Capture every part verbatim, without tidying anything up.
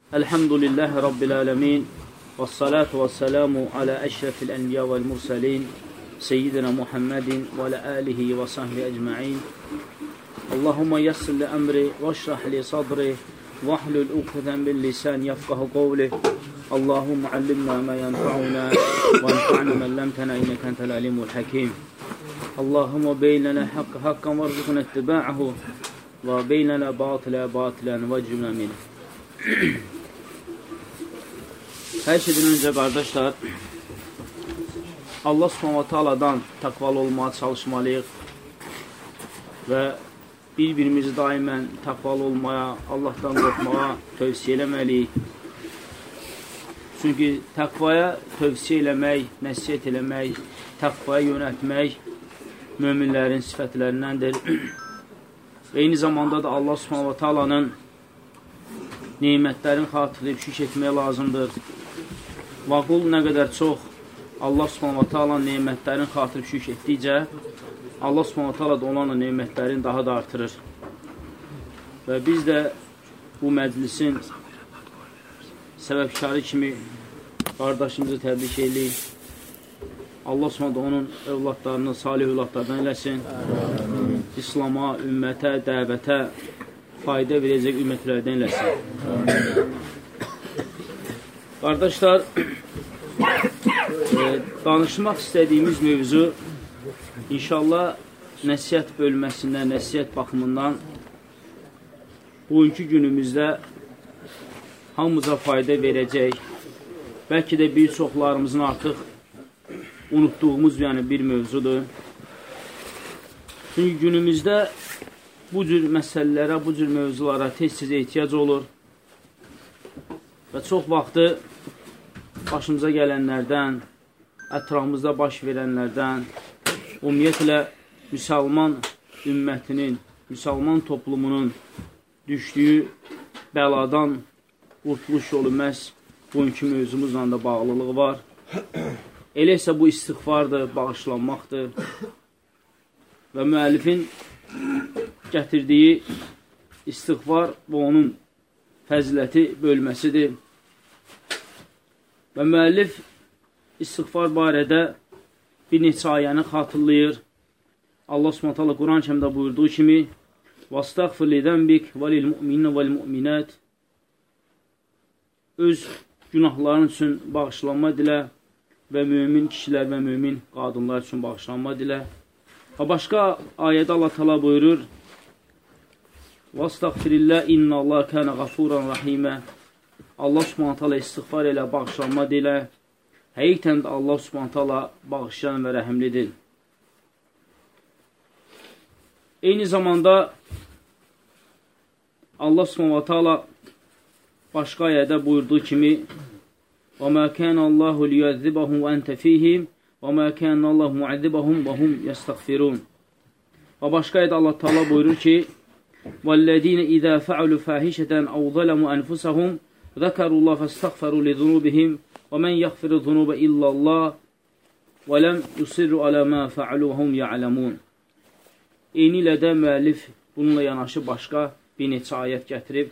Elhamdülillahi Rabbil alemin. Vessalatu vesselamu ala eşrefil enbiya vel mursalin. Seyyidina Muhammedin ve ala alihi ve sahbihi ecma'in. Allahümme yassir li emri ve şrah li sadri ve ahlul ukden bil lisan yafkahu qavli. Allahümme allimna ma yanfa'una ve enfa'na men lemtena inneke entel alimul hakim. Allahümme beynena hakka hakkan ve rızıkna ittiba'ahu ve beynena batıla batılan ve cümle min. Hər şeydən öncə, qardaşlar, Allah Subhanahu wa Ta'aladan təqvalı olmağa çalışmalıyıq və bir-birimizi daimən təqvalı olmaya, Allahdan qorxmağa tövsiyə eləməliyik. Çünki təqvaya tövsiyə eləmək, nəsiyyət eləmək, təqvaya yönətmək möminlərin sifətlərindəndir. Və eyni zamanda da Allah Subhanahu wa Ta'alanın nemətlərin xatırlayıb şükür etmək lazımdır. Və qul nə qədər çox Allah Subhanahu wa Ta'ala nemətlərin xatırlayıb şükür etdikcə, Allah Subhanahu wa Ta'ala da onlarla nemətlərini daha da artırır. Və biz də bu məclisin səbəbkarı kimi qardaşımızı təbrik edirik. Allah Subhanahu wa Ta'ala onun övladlarını salih övladlardan eləsin. İslama, ümmətə, dəvətə fayda verəcək ümmətlərdən eləsin. Qardaşlar, e, danışmaq istədiyimiz mövzu inşallah nəsiyyət bölməsindən, nəsiyyət baxımından bugünkü günümüzdə hamımıza fayda verəcək, bəlkə də bir çoxlarımızın artıq unutduğumuz yəni bir mövzudur. Çünki günümüzdə bu cür məsələlərə, bu cür mövzulara tez-tez ehtiyac olur və çox vaxtı başımıza gələnlərdən, ətrafımızda baş verənlərdən, ümumiyyətlə müsəlman ümmətinin, müsəlman toplumunun düşdüyü bəladan qurtuluş yolu məhz bugünkü mövzumuzla da bağlılığı var. Elə isə bu istiğfardır, bağışlanmaqdır və müəllifin gətirdiyi istiğfar və onun fəziləti bölməsidir. Və müəllif istiğfar barədə bir neçə ayəni xatırlayır. Allah Subhanahu wa Ta'ala Quran-ı Kərimdə buyurduğu kimi وَاسْتَغْفِرْ لِذَنْبِكَ وَلِلْمُؤْمِنِينَ وَالْمُؤْمِنَاتِ Öz günahların üçün bağışlanma dilə və mümin kişilər və mümin qadınlar üçün bağışlanma dilə. Və başqa ayədə Allah Teala buyurur وَاسْتَغْفِرِ اِنَّ اللّٰهَ كَانَ غَفُورًا رَحِيمًا Allah Subhanahu Ta'ala istiğfar ilə, bağışlanma dilə. Həqiqətən də Allah Subhanahu Ta'ala bağışlayan və rəhimlidir. Eyni zamanda Allah Subhanahu Ta'ala başqa ayədə buyurduğu kimi وَمَا كَانَ اللّٰهُ لِيُعَذِّبَهُمْ وَأَنْتَ فِيهِمْ وَمَا كَانَ اللّٰهُ مُعَذِّبَهُمْ وَهُمْ يَسْتَغْفِرُونَ Və başqa ayədə Allah Ta'ala buyurur ki وَالَّذ۪ينَ اِذَا فَعَلُوا فَاحِشَةً اَوْ ظَلَمُوا أَنْفُسَهُمْ ذَكَرُوا اللّٰهَ فَاسْتَغْفَرُوا لِذُنُوبِهِمْ وَمَنْ يَغْفِرُ الذُّنُوبَ إِلَّا اللّٰهِ وَلَمْ يُصِرُّوا عَلَى مَا فَعَلُوا وَهُمْ يَعْلَمُونَ Eyni ilə də müəllif bununla yanaşı başqa bir neçə ayət gətirib.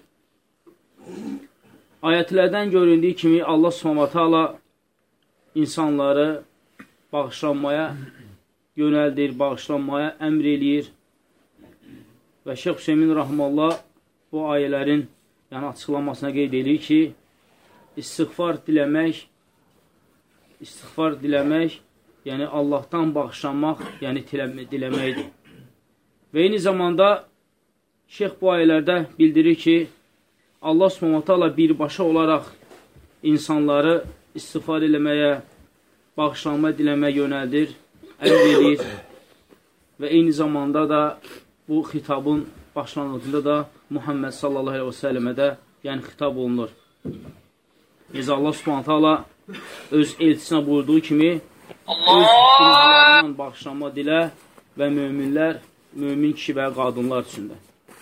Ayətlərdən göründüyü kimi Allah Subhanahu Ta'ala insanları bağışlanmaya yönəldir, bağışlanmaya əmr eləyir. Və Şeyx Hüseymin Rahmanullah bu ayələrin yəni açıqlamasına qeyd edir ki, istiğfar diləmək, istiğfar diləmək, yəni Allahdan bağışlanmaq, yəni diləməkdir. Və eyni zamanda Şeyx bu ayələrdə bildirir ki, Allah Subhanahu Ta'ala birbaşa olaraq insanları istiğfar eləməyə, bağışlanma diləməyə yönəldir, əmr edir və eyni zamanda da bu xitabın başlanğıcında da Muhammed sallallahu aleyhi və səlləmə də yəni xitab olunur. Necə Allah Subhanahu Ta'ala öz elçisinə buyurduğu kimi öz günahlarından bağışlanma dilə və möminlər, mömin kişi və qadınlar üçündə.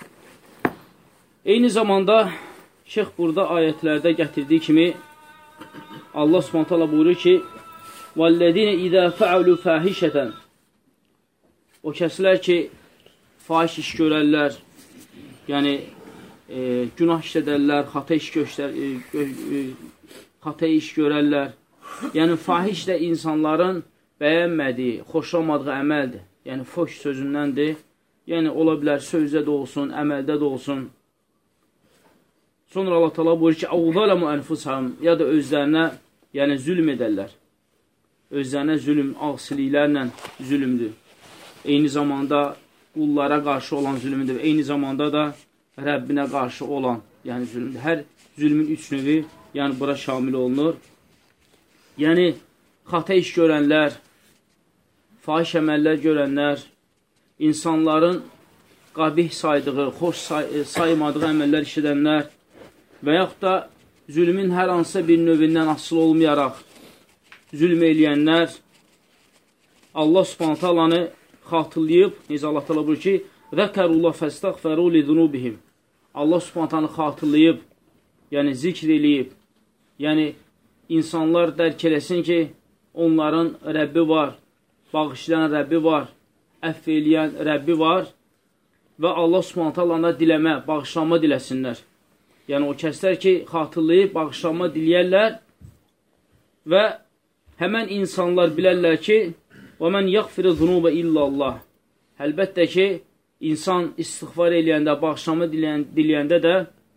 Eyni zamanda Şeyx burada ayətlərdə gətirdiyi kimi Allah Subhanahu Ta'ala buyurur ki وَالَّذِينَ اِذَا فَعَلُوا فَاحِشَةً O kəslər ki fahiş iş görərlər, yəni e, günah işlədərlər, xata iş, göstər, e, gö, e, xata iş görərlər. Yəni, fahiş də insanların bəyənmədiyi, xoşlamadığı əməldir. Yəni, foş sözündəndir. Yəni, ola bilər sözdə də olsun, əməldə də olsun. Sonra Allah təala buyurur ki, "Əvzələmu ənfusahum", ya da özlərinə, yəni zülm edərlər. Özlərinə zülm, ağsiliklərlə zülmdür. Eyni zamanda qullara qarşı olan zülmdür. Eyni zamanda da Rəbbinə qarşı olan, yəni zülmdür. Hər zülmün üç növü, yəni bura şamil olunur. Yəni, xata iş görənlər, fahiş əməllər görənlər, insanların qabih saydığı, xoş say saymadığı əməllər işlədənlər və yaxud da zülmün hər hansısa bir növündən asılı olmayaraq zülm eləyənlər Allah Subhanahu taalanı xatırlayıb, necə Allah təala buyurur ki, "Zəkerullah fəstəğfəru li-zunubihim." Allah Subhanahu taalanı xatırlayıb, yəni zikr eləyib, yəni insanlar dərk eləsin ki, onların Rəbbi var, bağışlayan Rəbbi var, əfv eləyən Rəbbi var və Allah Subhanahu taalana diləmə, bağışlanma diləsinlər. Yəni o kəslər ki, xatırlayıb, bağışlanma diləyərlər və həmən insanlar bilərlər ki, وَمَنْ يَغْفِرِ ذُنُوبَ إِلَّا اللّٰهِ. Əlbəttə ki, insan istiğfar eləyəndə, bağışlanma diləyən, diləyəndə də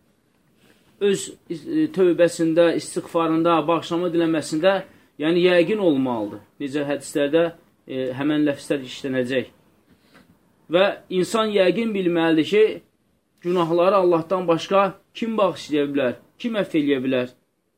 öz tövbəsində, istiğfarında, bağışlanma diləməsində, yəni yəqin olmalıdır. Necə hədislərdə e, həmən ləfslər işlənəcək. Və insan yəqin bilməlidir ki, günahları Allahdan başqa kim bağışlaya bilər, kim əfv eləyə bilər?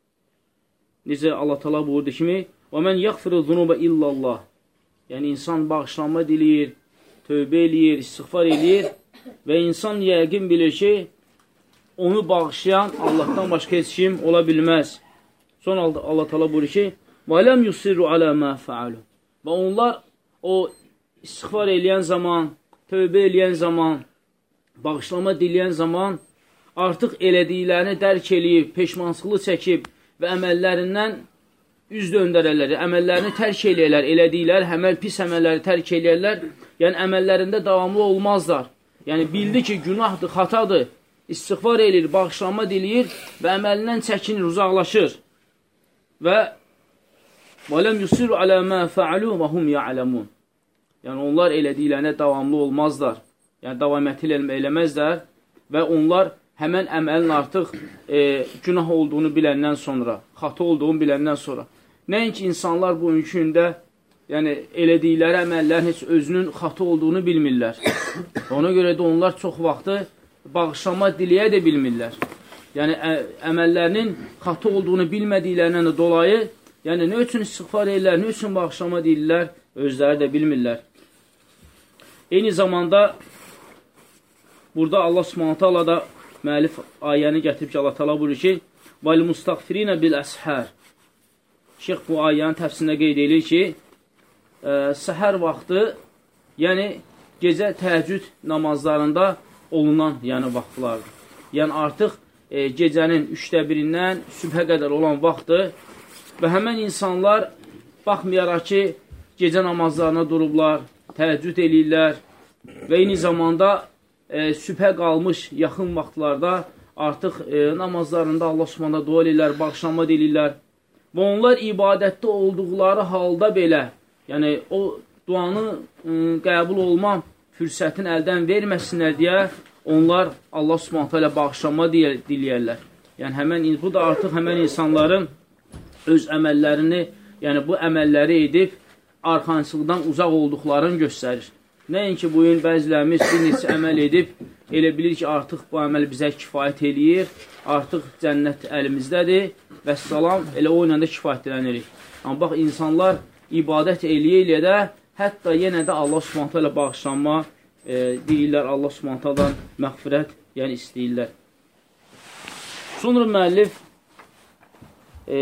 Necə Allah təala buyurdu kimi, وَمَنْ يَغْفِرُ ذُنُوبَ إِلَّا اللّٰهِ. Yəni, insan bağışlanma diləyir, tövbə eləyir, istiğfar eləyir və insan yəqin bilir ki, onu bağışlayan Allahdan başqa heç kim ola bilməz. Sonra Allah təala buyurur ki, وَلَمْ يُصِرُّ عَلَى مَا فَعَلُوا. Və onlar o istiğfar eləyən zaman, tövbə eləyən zaman, bağışlama diləyən zaman artıq elədiklərini dərk eləyib, peşmansıqlı çəkib və əməllərindən üz döndərərlər, əməllərini tərk eləyərlər, elədikləri əməl, pis əməlləri tərk eləyərlər, yəni əməllərində davamlı olmazlar. Yəni bildi ki, günahdır, xatadır, istiğfar eləyir, bağışlanma diləyir və əməlindən çəkinir, uzaqlaşır. Və وَلَمْ يُصِرُّ عَلَى مَا فَعَلُوا وَهُمْ يَعْلَمُونَ. Yəni onlar elədiklərinə davamlı olmazlar, yəni davamiyyəti eləməzlər və onlar həmən əməlin artıq e, günah olduğunu biləndən sonra, xata olduğunu biləndən sonra. Nəinki insanlar bu gündə yəni, elədikləri əməllərin heç özünün xata olduğunu bilmirlər. Ona görə də onlar çox vaxtı bağışlanma diləyə də bilmirlər. Yəni, ə, əməllərinin xata olduğunu bilmədiklərindən dolayı, yəni, nə üçün istiğfar edirlər, nə üçün bağışlanma deyirlər, özləri də bilmirlər. Eyni zamanda, burada Allah Subhanahu taala da müəllif ayəni gətirib ki, Allah təala buyurur ki, وَالْمُسْتَغْفِرِينَ بِالْأَسْحَارِ. Şeyx bu ayənin təfsirində qeyd edir ki, ə, səhər vaxtı, yəni gecə təhəccüd namazlarında olunan yəni vaxtlardır. Yəni artıq e, gecənin üçdə birindən sübhə qədər olan vaxtdır və həmən insanlar baxmayaraq ki, gecə namazlarına durublar, təhəccüd eləyirlər və eyni zamanda e, sübhə qalmış yaxın vaxtlarda artıq e, namazlarında Allah Subhanahu dua eləyirlər, bağışlanma eləyirlər və onlar ibadətdə olduqları halda belə, yəni o duanı e, qəbul olma fürsətini əldən verməsinlər deyə onlar Allah Subhanahu ilə bağışlanma diləyərlər. Yəni həmən bu da artıq həmən insanların öz əməllərini, yəni bu əməlləri edib arxancılıqdan uzaq olduqlarını göstərir. Nəinki bu gün bəzilərimiz bir neçə əməl edib, elə bilir ki, artıq bu əməl bizə kifayət eləyir, artıq cənnət əlimizdədir və salam, elə o ilə də kifayətlənirik. Amma bax, insanlar ibadət eləyə-eləyə də, hətta yenə də Allah Subhanahu ilə bağışlanma e, deyirlər, Allah Subhanahu məğfirət, yəni istəyirlər. Sonra müəllif e,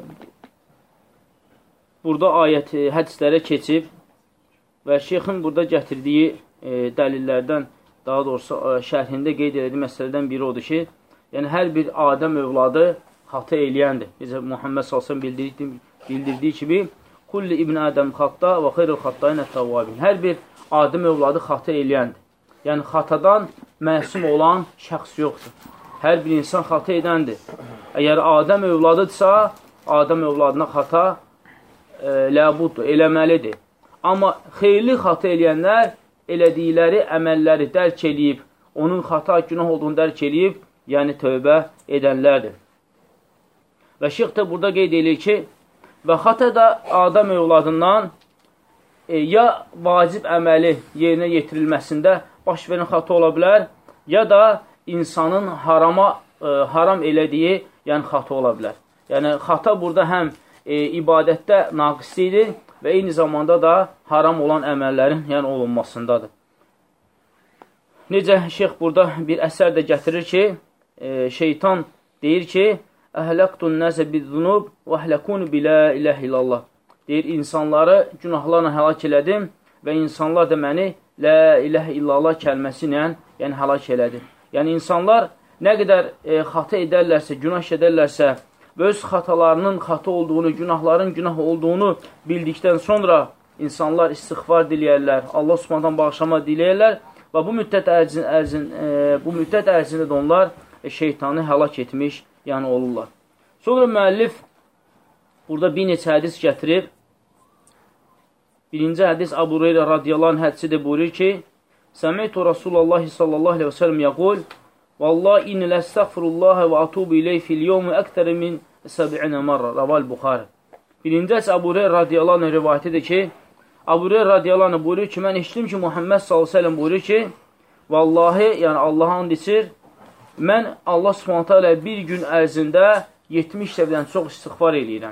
burada ayəti, hədislərə keçib və şeyxin burada gətirdiyi e, dəlillərdən, daha doğrusu e, şərhində qeyd elədiyi məsələdən biri odur ki, yəni hər bir Adəm övladı xata eləyəndir. Bizə Muhammed sallallahu əleyhi və səlləm bildirdiyi, bildirdiyi kimi, Kulli ibn Ədəm xatta və xeyrül xattayın ət-təvvabin. Hər bir Adəm övladı xata eləyəndir. Yəni, xatadan məsum olan şəxs yoxdur. Hər bir insan xata edəndir. Əgər Adəm övladıdsa, Adəm övladına xata e, ləbuddur, eləməlidir. Amma xeyirli xata eləyənlər elədikləri əməlləri dərk eləyib, onun xata, günah olduğunu dərk eləyib, yəni tövbə edənlərdir. Və şeyx də burada qeyd edir ki, və xata da Adəm övladından e, ya vacib əməli yerinə yetirilməsində baş verən xata ola bilər, ya da insanın harama, e, haram elədiyi, yəni xata ola bilər. Yəni, xata burada həm e, ibadətdə naqislidir və eyni zamanda da haram olan əməllərin yəni, olunmasındadır. Necə şeyx burada bir əsər də gətirir ki, e, şeytan deyir ki, Əhləqtun nəsə bizzunub və əhləkunu bilə iləh illallah. Deyir, insanları günahlarla həlak elədim və insanlar da məni lə iləh illallah kəlməsi ilə yəni, həlak elədi. Yəni, insanlar nə qədər e, xata edərlərsə, günah edərlərsə və öz xatalarının xata olduğunu, günahların günah olduğunu bildikdən sonra insanlar istiğfar diləyərlər, Allah Subhanahu bağışlama diləyərlər və bu müddət ərzin, ərzin, e, bu müddət ərzində də onlar e, şeytanı həlak etmiş yəni olurlar. Sonra müəllif burada bir neçə hədis gətirib. Birinci hədis Əbu Hüreyrə radiyallahu anh hədisi də buyurur ki, Səmeytu Rasulullah sallallahu aleyhi və səlləm yəqul, Vallahi inni ləstəğfirullaha və atubu ileyh fil yevmi əktəri min səb'inə marra, Raval Buxarı. Birinci hədis Əbu Hüreyrə radiyallahu anh rivayətidir ki, Əbu Hüreyrə radiyallahu anh buyurur ki, mən eşitdim ki, Muhammed sallallahu aleyhi və səlləm buyurur ki, Vallahi, yəni Allah'a and içir, mən Allah subhanətə ilə bir gün ərzində yetmiş dəfədən çox istiğfar eləyirəm.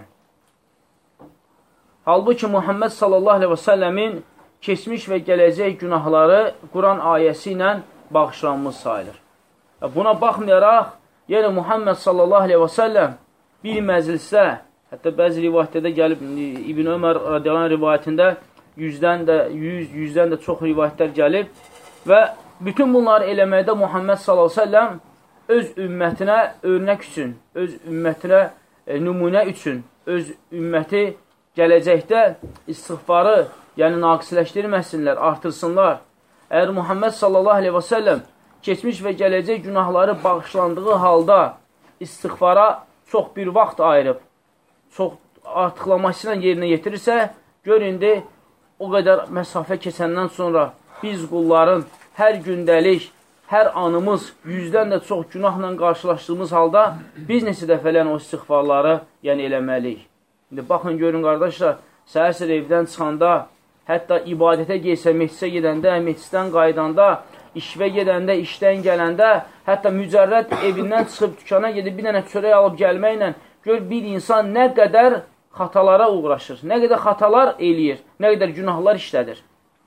Halbuki Muhammed sallallahu aleyhi və səlləmin keçmiş və gələcək günahları Quran ayəsi ilə bağışlanmış sayılır. Buna baxmayaraq, yəni Muhammed sallallahu aleyhi və səlləm bir məclisdə, hətta bəzi rivayətlərdə gəlib, İbn Ömər radiyallahu anh rivayətində yüzdən də, yüz, yüzdən də çox rivayətlər gəlib və bütün bunları eləməkdə Muhammed sallallahu aleyhi və səlləm öz ümmətinə örnək üçün, öz ümmətinə e, nümunə üçün, öz ümməti gələcəkdə istiğfarı, yəni naqisləşdirməsinlər, artırsınlar. Əgər Muhammed sallallahu aleyhi və səlləm keçmiş və gələcək günahları bağışlandığı halda istiğfara çox bir vaxt ayırıb, çox artıqlamasıyla yerinə yetirirsə, gör indi o qədər məsafə keçəndən sonra biz qulların hər gündəlik, hər anımız yüzdən də çox günahla qarşılaşdığımız halda biz neçə dəfələn o istiğfarları yəni eləməliyik. İndi baxın, görün qardaşlar, səhər-səhər evdən çıxanda, hətta ibadətə geysə, meclisə gedəndə, meclisdən qaydanda, işvə gedəndə, işdən gələndə, hətta mücərrəd evindən çıxıb dükana gedib bir dənə çörək alıb gəlməklə gör bir insan nə qədər xatalara uğraşır, nə qədər xatalar eləyir, nə qədər günahlar işlədir.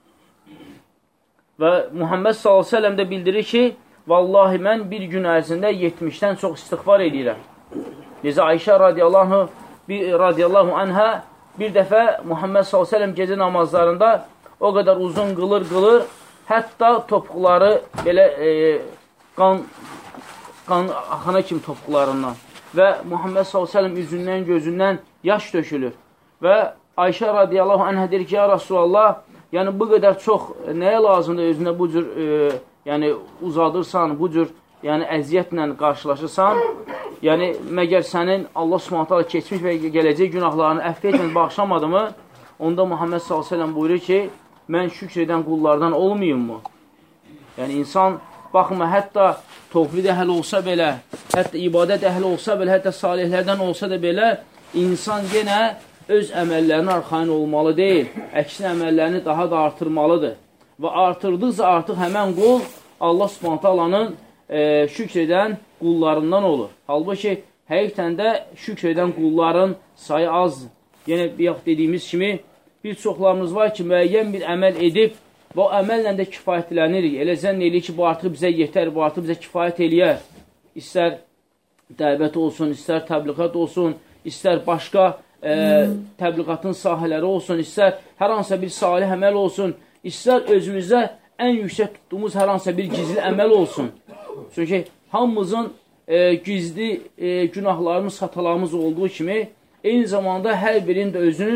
Və Muhammed sallallahu aleyhi və səlləm də bildirir ki, vallahi mən bir gün ərzində yetmişdən çox istiğfar edirəm. Necə Ayşə radiyallahu, bir, radiyallahu anhə bir dəfə Muhammed sallallahu aleyhi və səlləm gecə namazlarında o qədər uzun qılır, qılır, hətta topuqları belə e, qan, qan axana kimi topuqlarından və Muhammed sallallahu aleyhi və səlləm üzündən, gözündən yaş dökülür. Və Ayşə radiyallahu anhə deyir ki, ya Rasulallah, yəni bu qədər çox nəyə lazımdır özünə bu cür e, yəni uzadırsan, bu cür yəni əziyyətlə qarşılaşırsan, yəni məgər sənin Allah Subhanahu taala keçmiş və gələcək günahlarını əfv etməz bağışlamadı mı? Onda Muhammed sallallahu əleyhi və səlləm buyurur ki, mən şükr edən qullardan olmayım mı? Yəni insan baxma, hətta tövhid əhli olsa belə, hətta ibadət əhli olsa belə, hətta salihlərdən olsa da belə, insan yenə öz əməllərini arxayın olmalı deyil, əksinə əməllərini daha da artırmalıdır. Və artırdıqca artıq həmən qul Allah Subhanahu taalanın e, şükr edən qullarından olur. Halbuki həqiqətən də şükr edən qulların sayı azdır. Yenə bir dediyimiz kimi bir çoxlarımız var ki, müəyyən bir əməl edib və o əməllə də kifayətlənirik. Elə zənn eləyir ki, bu artıq bizə yetər, bu artıq bizə kifayət eləyər. İstər dəvət olsun, istər təbliğat olsun, istər başqa e, təbliğatın sahələri olsun, istər hər hansısa bir salih əməl olsun, istər özümüzdə ən yüksək tutduğumuz hər hansısa bir gizli əməl olsun. Çünki hamımızın e, gizli e, günahlarımız, xatalarımız olduğu kimi, eyni zamanda hər birinin də özünün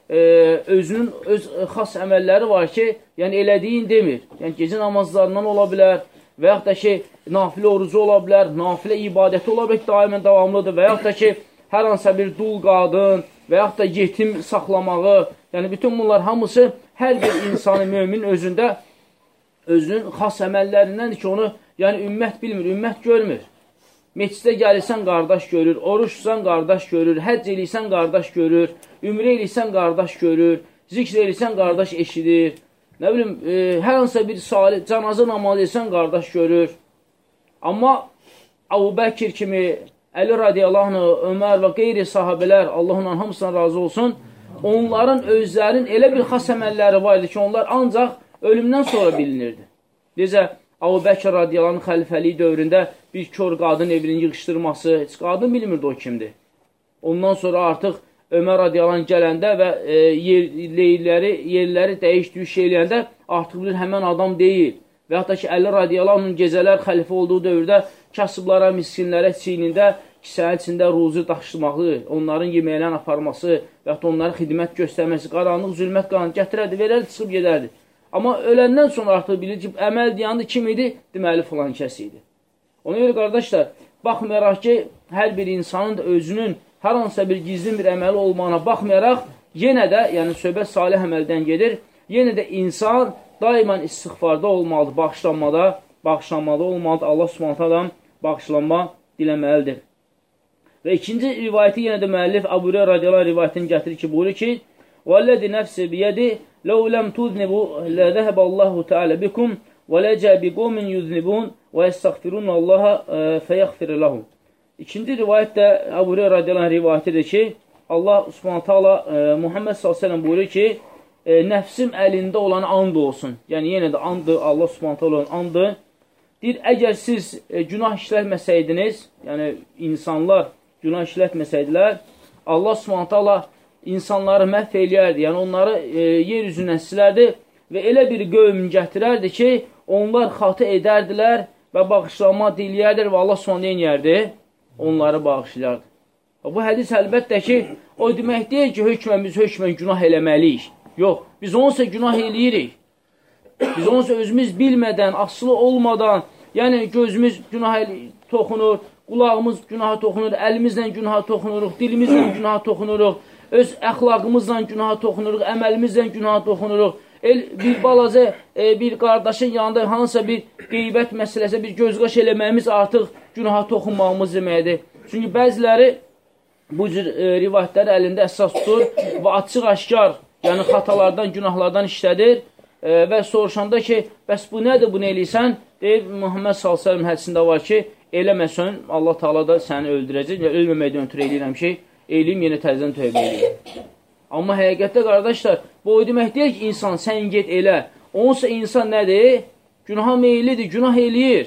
e, özünün öz xas əməlləri var ki, yəni elədiyin demir. Yəni gecə namazlarından ola bilər və yaxud da ki, nafilə orucu ola bilər, nafilə ibadəti ola bilər ki, daimən davamlıdır və yaxud da ki, hər hansısa bir dul qadın və yaxud da yetim saxlamağı, yəni bütün bunlar hamısı hər bir insanı mömin özündə özünün xas əməllərindəndir ki, onu yəni ümmət bilmir, ümmət görmür. Meçidə gəlirsən, qardaş görür, oruç tutsan, qardaş görür, həcc eləysən, qardaş görür, ümrə eləysən, qardaş görür, zikr eləysən, qardaş eşidir. Nə bilim, e, hər hansısa bir salih, canazə namazı etsən, qardaş görür. Amma Əbu Bəkir kimi, Əli radiyallahu anh, Ömər və qeyri sahabələr, Allah onların hamısına razı olsun, onların özlərinin elə bir xas əməlləri var idi ki, onlar ancaq ölümdən sonra bilinirdi. Necə, Əbu Bəkir radiyallahu anh xəlifəliyi dövründə bir kör qadın evinin yığışdırması, heç qadın bilmirdi o kimdir. Ondan sonra artıq Ömər radiyallahu anh gələndə və e, yerləri, yerləri dəyişdiyi şey eləyəndə artıq bilir, həmən adam deyil. Və yaxud da ki, Əli radiyallahu anh gecələr xəlifə olduğu dövrdə kasıblara, miskinlərə çiynində, kisənin içində ruzu daşımağı, onların yeməklərini aparması və yaxud da onların xidmət göstərməsi, qaranlıq, zülmət qaranlıq gətirərdi, verərdi, çıxıb gedərdi. Amma öləndən sonra artıq bilir ki, əməl deyandı kim idi? Deməli, filan kəs idi. Ona görə, qardaşlar, baxmayaraq ki, hər bir insanın da özünün hər hansısa bir gizli bir əməli olmağına baxmayaraq, yenə də, yəni söhbət salih əməldən gedir, yenə də insan daimən istiğfarda olmalıdır, bağışlanmada, bağışlanmada olmalıdır, Allah subhanətədən bağışlanma diləməlidir. Və ikinci rivayəti yenə də müəllif Əbu Hüreyrə radiyallahu anh rivayətini gətirir ki, buyurur ki, وَالَّذِ نَفْسِ بِيَدِ لَوْ لَمْ تُذْنِبُوا لَذَهَبَ اللّٰهُ تَعَالَى بِكُمْ وَلَجَى بِقَوْمٍ يُذْنِبُونَ وَيَسْتَغْفِرُونَ اللّٰهَ فَيَغْفِرَ لَهُمْ. İkinci rivayət də Əbu Hüreyrə radiyallahu anh rivayətidir ki, Allah subhanahu ta'ala e, Muhammed sallallahu aleyhi ve sellem buyurur ki, e, nəfsim əlində olan and olsun. Yəni yenə də andı, Allah subhanahu ta'ala olan andı. Deyir, əgər siz e, günah işlətməsəydiniz, yəni insanlar günah işlətməsəydilər, Allah subhanahu ta'ala insanları məhv eləyərdi, yəni onları e, yer üzündən silərdi və elə bir qövm gətirərdi ki, onlar xatı edərdilər və bağışlanma diləyərdir və Allah sonra neyərdi? Onları bağışlayardı. Bu hədis əlbəttə ki, o demək deyil ki, hökmən biz hökmən günah eləməliyik. Yox, biz onsa günah eləyirik. Biz onsa özümüz bilmədən, asılı olmadan, yəni gözümüz günah toxunur, qulağımız günaha toxunur, əlimizlə günaha toxunuruq, dilimizlə günaha toxunuruq, öz əxlaqımızla günaha toxunuruq, əməlimizlə günaha toxunuruq. El, bir balaca, e, bir qardaşın yanında hansısa bir qeybət məsələsə, bir gözqaş eləməyimiz artıq günaha toxunmağımız deməkdir. Çünki bəziləri bu cür e, rivayətləri əlində əsas tutur və açıq-aşkar, yəni xatalardan, günahlardan işlədir e, və soruşanda ki, bəs bu nədir, bunu eləysən? Deyib, Muhammed sallallahu əleyhi və səlləm hədisində var ki, eləməsən, Allah Taala da səni öldürəcək. Yəni, ölməməkdən ötürü eləyirəm ki, eləyim, yenə təzədən tövbə eləyim. Amma həqiqətdə, qardaşlar, bu o demək deyil ki, insan sən get elə. Onsa insan nədir? Günaha meyillidir, günah eləyir.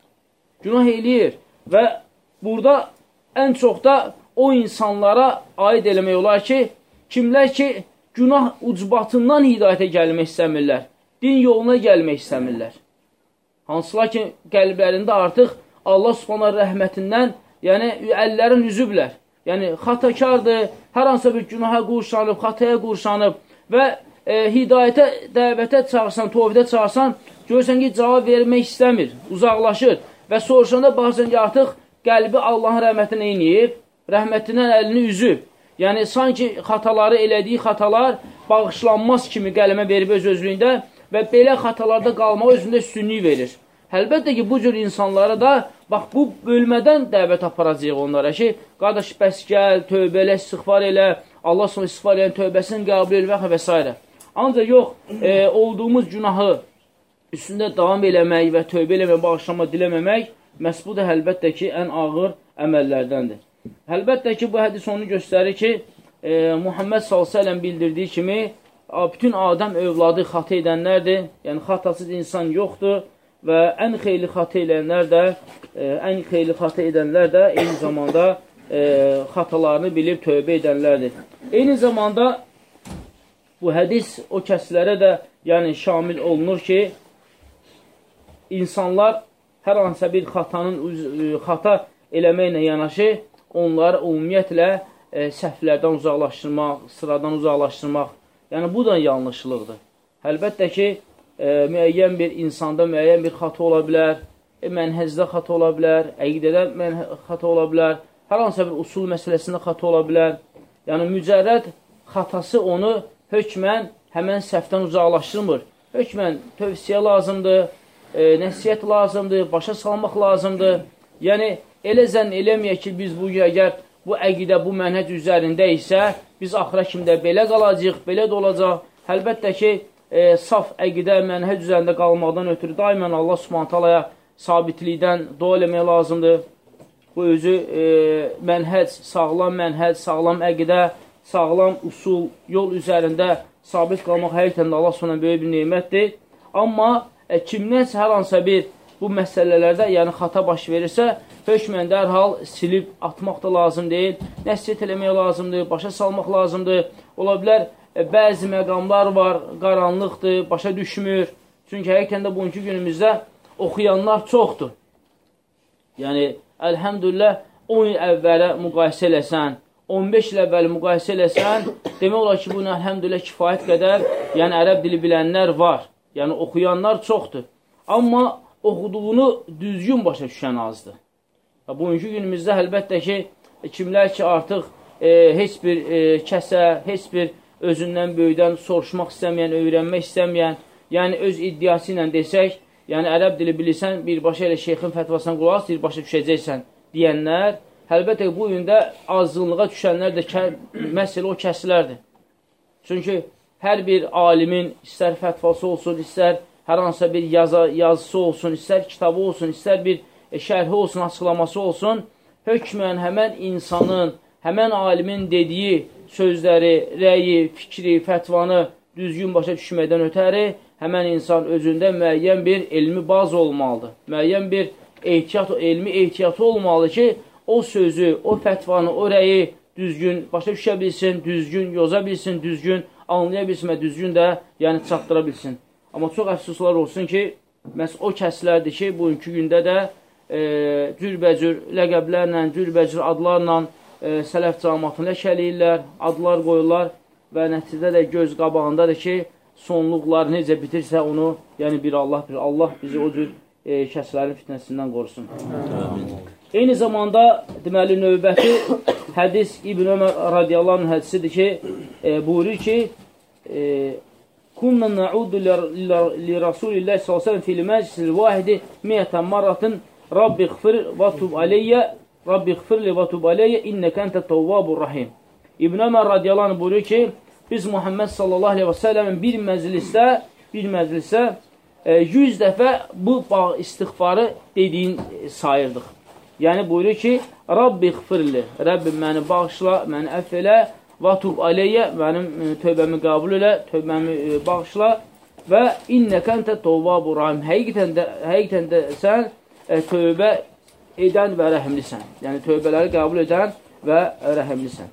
Günah eləyir. Və burada ən çox da o insanlara aid eləmək olar ki, kimlər ki, günah ucbatından hidayətə gəlmək istəmirlər, din yoluna gəlmək istəmirlər. Hansılar ki, qəlblərində artıq Allah subhanahu rəhmətindən, yəni əllərin üzüblər. Yəni, xatakardır, hər hansısa bir günaha qurşanıb, xataya qurşanıb və e, hidayətə, dəvətə çağırsan, tovhidə çağırsan, görürsən ki, cavab vermək istəmir, uzaqlaşır və soruşanda baxırsan ki, artıq qəlbi Allahın rəhmətinə inəyib, rəhmətindən əlini üzüb. Yəni, sanki xataları elədiyi xatalar bağışlanmaz kimi qələmə verib öz özlüyündə və belə xatalarda qalmağı özündə üstünlük verir. Əlbəttə ki, bu cür insanlara da, bax, bu bölmədən dəvət aparacaq onlara ki, qardaş, bəs gəl, tövbə elə, istiğfar elə, Allah sonra istiğfar eləyən tövbəsini qəbul elə və s. Ancaq yox, e, olduğumuz günahı üstündə davam eləmək və tövbə eləmək, bağışlanma diləməmək, məhz bu da əlbəttə ki, ən ağır əməllərdəndir. Əlbəttə ki, bu hədis onu göstərir ki, e, Muhammed sallallahu əleyhi və səlləm bildirdiyi kimi, bütün Adəm övladı xata edənlərdir, yəni xatasız insan yoxdur. Və ən xeyli xata edənlər də, e, ən xeyli xata edənlər də eyni zamanda e, xatalarını bilib tövbə edənlərdir. Eyni zamanda bu hədis o kəslərə də yəni şamil olunur ki, insanlar hər hansısa bir xatanın xata eləməklə yanaşı, onları ümumiyyətlə e, səhvlərdən uzaqlaşdırmaq, sıradan uzaqlaşdırmaq Yəni, bu da yanlışlıqdır. Əlbəttə ki, e, müəyyən bir insanda müəyyən bir xata ola bilər, e, mənhəzdə xata ola bilər, əqidədə xata ola bilər, hər hansısa bir usul məsələsində xata ola bilər. Yəni, mücərrəd xatası onu hökmən həmən səhvdən uzaqlaşdırmır. Hökmən tövsiyə lazımdır, e, nəsiyyət lazımdır, başa salmaq lazımdır. Yəni, elə zənn eləməyək ki, biz bu əgər bu əqidə, bu mənhəc üzərində isə, biz axıra kimi də belə qalacaq, belə də olacaq. Əlbəttə ki, e, saf əqidə, mənhəc üzərində qalmaqdan ötürü daimən Allah Subhanahu taalaya sabitlikdən dua eləmək lazımdır. Bu özü e, mənhəc, sağlam mənhəc, sağlam əqidə, sağlam usul, yol üzərində sabit qalmaq həqiqətən də Allah Subhanahu böyük bir nemətdir. Amma e, kimdənsə hər hansısa bir bu məsələlərdə, yəni xata baş verirsə, hökmən dərhal silib atmaq da lazım deyil, nəsiyyət eləmək lazımdır, başa salmaq lazımdır. Ola bilər, e, bəzi məqamlar var, qaranlıqdır, başa düşmür. Çünki həqiqətən də bugünkü günümüzdə oxuyanlar çoxdur. Yəni, əlhəmdülillah, on il əvvələ müqayisə eləsən, on beş il əvvəli müqayisə eləsən, demək olar ki, bunu əlhəmdülillah kifayət qədər, yəni ərəb dili bilənlər var. Yəni, oxuyanlar çoxdur. Amma oxuduğunu düzgün başa düşən azdır. Bugünkü günümüzdə əlbəttə ki, kimlər ki, artıq e, heç bir e, kəsə, heç bir özündən böyüdən soruşmaq istəməyən, öyrənmək istəməyən, yəni öz iddiası ilə desək, yəni ərəb dili bilirsən, birbaşa elə şeyxin fətvasına qulaq, birbaşa düşəcəksən deyənlər, əlbəttə bu gündə azınlığa düşənlər də məsələ o kəsilərdir. Çünki hər bir alimin istər fətvası olsun, istər hər hansısa bir yazı, yazısı olsun, istər kitabı olsun, istər bir e, şərhi olsun, açıqlaması olsun, hökmən həmən insanın, həmən alimin dediyi sözləri, rəyi, fikri, fətvanı düzgün başa düşməkdən ötəri, həmən insan özündə müəyyən bir elmi baz olmalıdır. Müəyyən bir ehtiyat, elmi ehtiyatı olmalı ki, o sözü, o fətvanı, o rəyi düzgün başa düşə bilsin, düzgün yoza bilsin, düzgün anlaya bilsin və düzgün də yəni çatdıra bilsin. Amma çox əfsuslar olsun ki, məhz o kəslərdir ki, bugünkü gündə də e, cürbəcür ləqəblərlə, cürbəcür adlarla e, sələf cəmaatını ləkələyirlər, adlar qoyurlar və nəticədə də göz qabağındadır ki, sonluqlar necə bitirsə onu, yəni bir Allah, bir Allah bizi o cür e, kəslərin fitnəsindən qorusun. Amin. Eyni zamanda, deməli, növbəti hədis İbn Ömər radiyallahu anh hədisidir ki, e, buyurur ki, e, Kunna na'udu li Rasulillahi sallallahu aleyhi ve sellem fil meclisil vahidi mi'eten marratin Rabbi gfir ve tub aleyye Rabbi gfirli ve tub aleyye inneke ente tevvabur rahim. İbn Ömər radiyallahu anh buyuruyor ki, biz Muhammed sallallahu aleyhi ve sellemin bir məclisdə bir məclisdə e, yüz dəfə bu istiğfarı dediyin sayırdıq. Yəni buyuruyor ki, Rabbi gfirli, Rəbbim məni bağışla, məni əff elə, və tub aleyyə, mənim tövbəmi qəbul elə, tövbəmi bağışla və innəkə əntə tevvabur rahim. Həqiqətən də, həqiqətən də sən e, tövbə edən və rəhimlisən. Yəni tövbələri qəbul edən və rəhimlisən.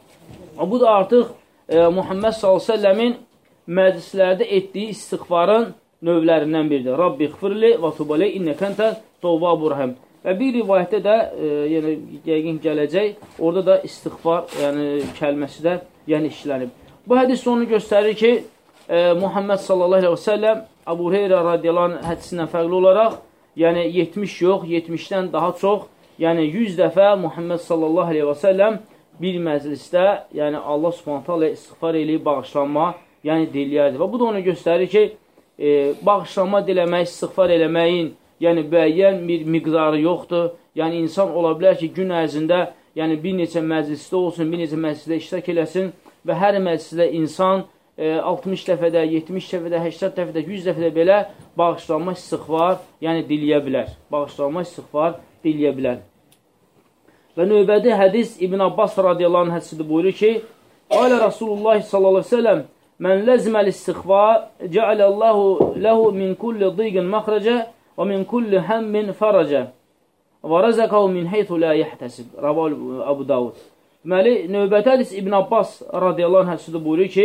Bu da artıq e, Muhammed sallallahu əleyhi və səlləmin məclislərdə etdiyi istiğfarın növlərindən biridir. Rabbi gfirli və tub aleyyə innəkə əntə tevvabur rahim. Və bir rivayətdə də, e, yəni yəqin gələcək, orada da istiğfar, yəni kəlməsi də yəni işlənib. Bu hədis onu göstərir ki, e, Muhammed sallallahu aleyhi və səlləm Əbu Hüreyrə radiyallahu anh hədisindən fərqli olaraq, yəni yetmiş yox, yetmişdən daha çox, yəni yüz dəfə Muhammed sallallahu aleyhi və səlləm bir məclisdə, yəni Allah subhanahu ta'ala istiğfar eləyib bağışlanma, yəni diləyərdir. Və bu da onu göstərir ki, e, bağışlanma diləmək, istiğfar eləməyin, yəni müəyyən bir miqdarı yoxdur. Yəni insan ola bilər ki, gün ərzində yəni bir neçə məclisdə olsun, bir neçə məclisdə iştirak eləsin və hər məclisdə insan e, altmış dəfədə, yetmiş dəfədə, səksən dəfədə, yüz dəfədə belə bağışlanma istiğfar, yəni diləyə bilər. Bağışlanma istiğfar diləyə bilər. Və növbədi hədis İbn Abbas radiyallahu anh hədisidir, buyurur ki, Alə Rasulullah sallallahu aleyhi ve sellem Mən ləzməl istiğfar cəaləllahu ləhu min kulli dıygin məxrəcə və min kulli həmmin fərəcə və rəzəqəhu min heytu lə yəhtəsib. Rəval Əbu Davud. Deməli, növbəti hədis İbn Abbas radiyallahu anh hədisidir, buyurur ki,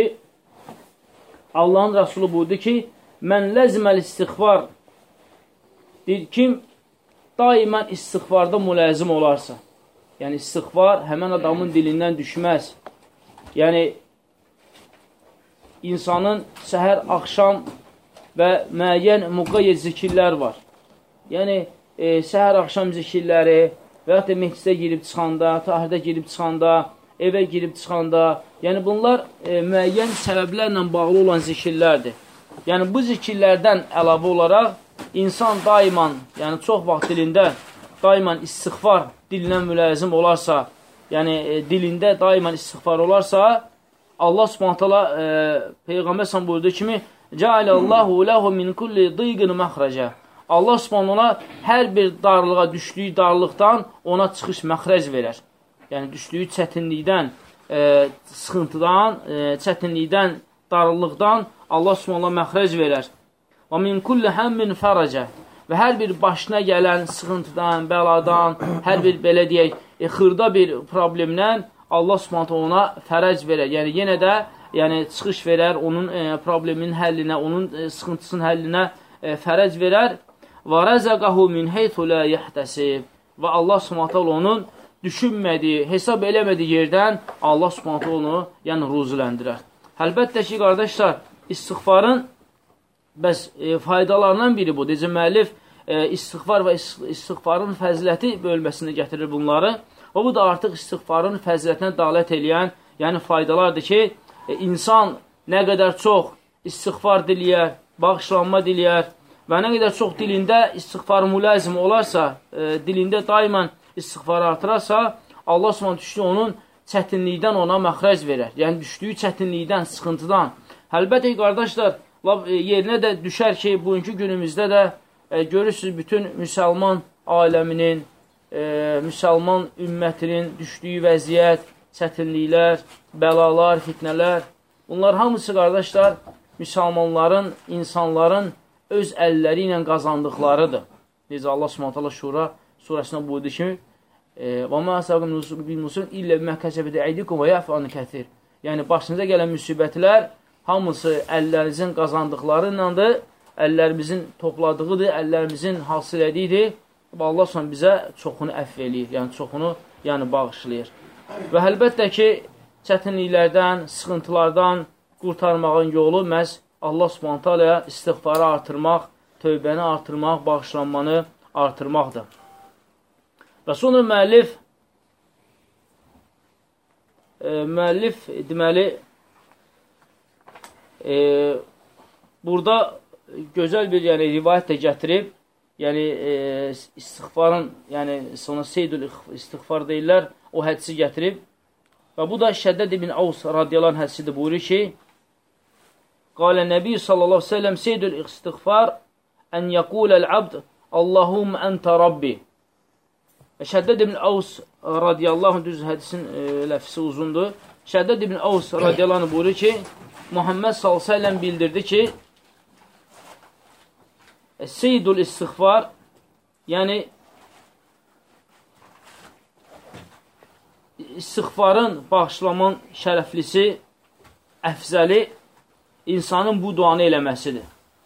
Allahın Rəsulü buyurdu ki, mən ləzməl istiğfar deyir, kim daimən istiğfarda müləzim olarsa, yəni istiğfar həmən adamın dilindən düşməz. Yəni, insanın səhər, axşam və müəyyən müqayyət zikirlər var. Yəni, e, səhər, axşam zikirləri və yaxud da mehcidə girib çıxanda, tahirdə girib çıxanda, evə girib çıxanda, yəni bunlar e, müəyyən səbəblərlə bağlı olan zikirlərdir. Yəni, bu zikirlərdən əlavə olaraq insan daiman, yəni çox vaxt dilində daiman istiğfar dilinə müləzim olarsa, yəni e, dilində daiman istiğfar olarsa, Allah Subhanahu taala e, Peyğəmbər sən buyurduğu kimi Cəalallahu lehu min kulli dıyqin məxrəcə. Allah Subhanahu ona hər bir darlığa, düşdüyü darlıqdan ona çıxış məxrəc verər. Yəni düşdüyü çətinlikdən, e, sıxıntıdan, e, çətinlikdən, darlıqdan Allah Subhanahu məxrəc verər. Və min kulli həmmin fərəcə. Və hər bir başına gələn sıxıntıdan, bəladan, hər bir belə deyək, e, xırda bir problemdən Allah Subhanahu ona fərəc verər. Yəni yenə də yəni çıxış verər, onun e, probleminin həllinə, onun e, sıxıntısının həllinə e, fərəc verər. Və rəzəqəhu min heythu la yəhtəsib. Və Allah Subhanahu onun düşünmədiyi, hesab eləmədiyi yerdən Allah Subhanahu onu yəni ruzuləndirər. Əlbəttə ki, qardaşlar, istiğfarın bəs e, faydalarından biri bu. Necə müəllif e, istiğfar və istiğfarın fəziləti bölməsində gətirir bunları. Və bu da artıq istiğfarın fəzilətinə dalət eləyən, yəni faydalardır ki, e, insan nə qədər çox istiğfar diləyər, bağışlanma diləyər və nə qədər çox dilində istiğfar müləzim olarsa, e, dilində daimən istiğfar artırarsa, Allah Subhanahu düşdüyü onun çətinlikdən ona məxrəc verər. Yəni düşdüyü çətinlikdən, sıxıntıdan. Əlbəttə, qardaşlar, yerinə də düşər ki, bugünkü günümüzdə də e, görürsünüz bütün müsəlman aləminin, e, müsəlman ümmətinin düşdüyü vəziyyət, çətinliklər, bəlalar, fitnələr. Bunlar hamısı, qardaşlar, müsəlmanların, insanların öz əlləri ilə qazandıqlarıdır. Necə Allah Subhanahu Şura surəsində buyurdu ki, Və mə əsəqəm bilmusun illə məhkəsəbədə əydikum və yəfə anı kəthir. Yəni, başınıza gələn müsibətlər hamısı əllərinizin qazandıqlarındandır, əllərimizin topladığıdır, əllərimizin hasil edidir və Allah sonra bizə çoxunu əfv eləyir, yəni çoxunu yəni, bağışlayır. Və əlbəttə ki, çətinliklərdən, sıxıntılardan qurtarmağın yolu məhz Allah Subhanahu taala istiğfarı artırmaq, tövbəni artırmaq, bağışlanmanı artırmaqdır. Və sonra müəllif e, müəllif deməli e, burada gözəl bir yəni, rivayət də gətirib, yəni e, istiğfarın, yəni sonra seydül istiğfar deyirlər, o hədisi gətirib və bu da Şəddəd ibn Avs radiyallahu anh hədisidir, buyurur ki, qalə Nəbi sallallahu aleyhi ve sellem seydül istiğfar ən yəquləl abd Allahum əntə Rabbi. Və Şəddəd ibn Avs radiyallahu anh, düz hədisin e, ləfsi uzundur. Şəddəd ibn Avs radiyallahu anh buyurur ki, Muhammed sallallahu aleyhi ve sellem bildirdi ki, seydül istiğfar, yəni istiğfarın, bağışlamanın şərəflisi, əfzəli insanın bu duanı eləməsidir.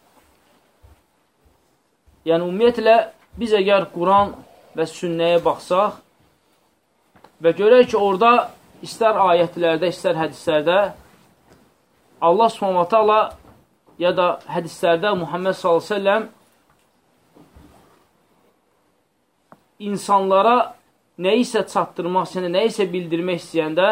Yəni, ümumiyyətlə, biz əgər Quran və sünnəyə baxsaq və görək ki, orada istər ayətlərdə, istər hədislərdə Allah Subhanahu taala ya da hədislərdə Muhammed sallallahu aleyhi ve sellem insanlara nəyisə çatdırmaq istəyəndə, nəyisə bildirmək istəyəndə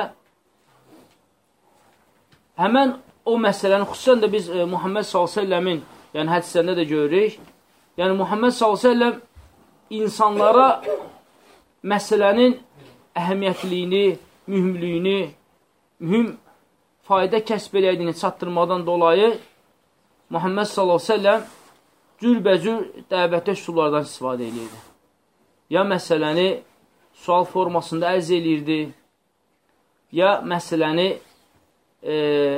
həmən o məsələni, xüsusən də biz e, Muhammed sallallahu aleyhi ve sellemin yəni hədislərində də görürük. Yəni Muhammed sallallahu aleyhi ve sellem insanlara məsələnin əhəmiyyətliyini, mühümlüyünü, mühüm fayda kəsb elədiyini çatdırmadan dolayı Muhammed sallallahu aleyhi ve sellem cürbəcür dəvətə üsullardan istifadə edirdi. Ya məsələni sual formasında ərz eləyirdi, ya məsələni e,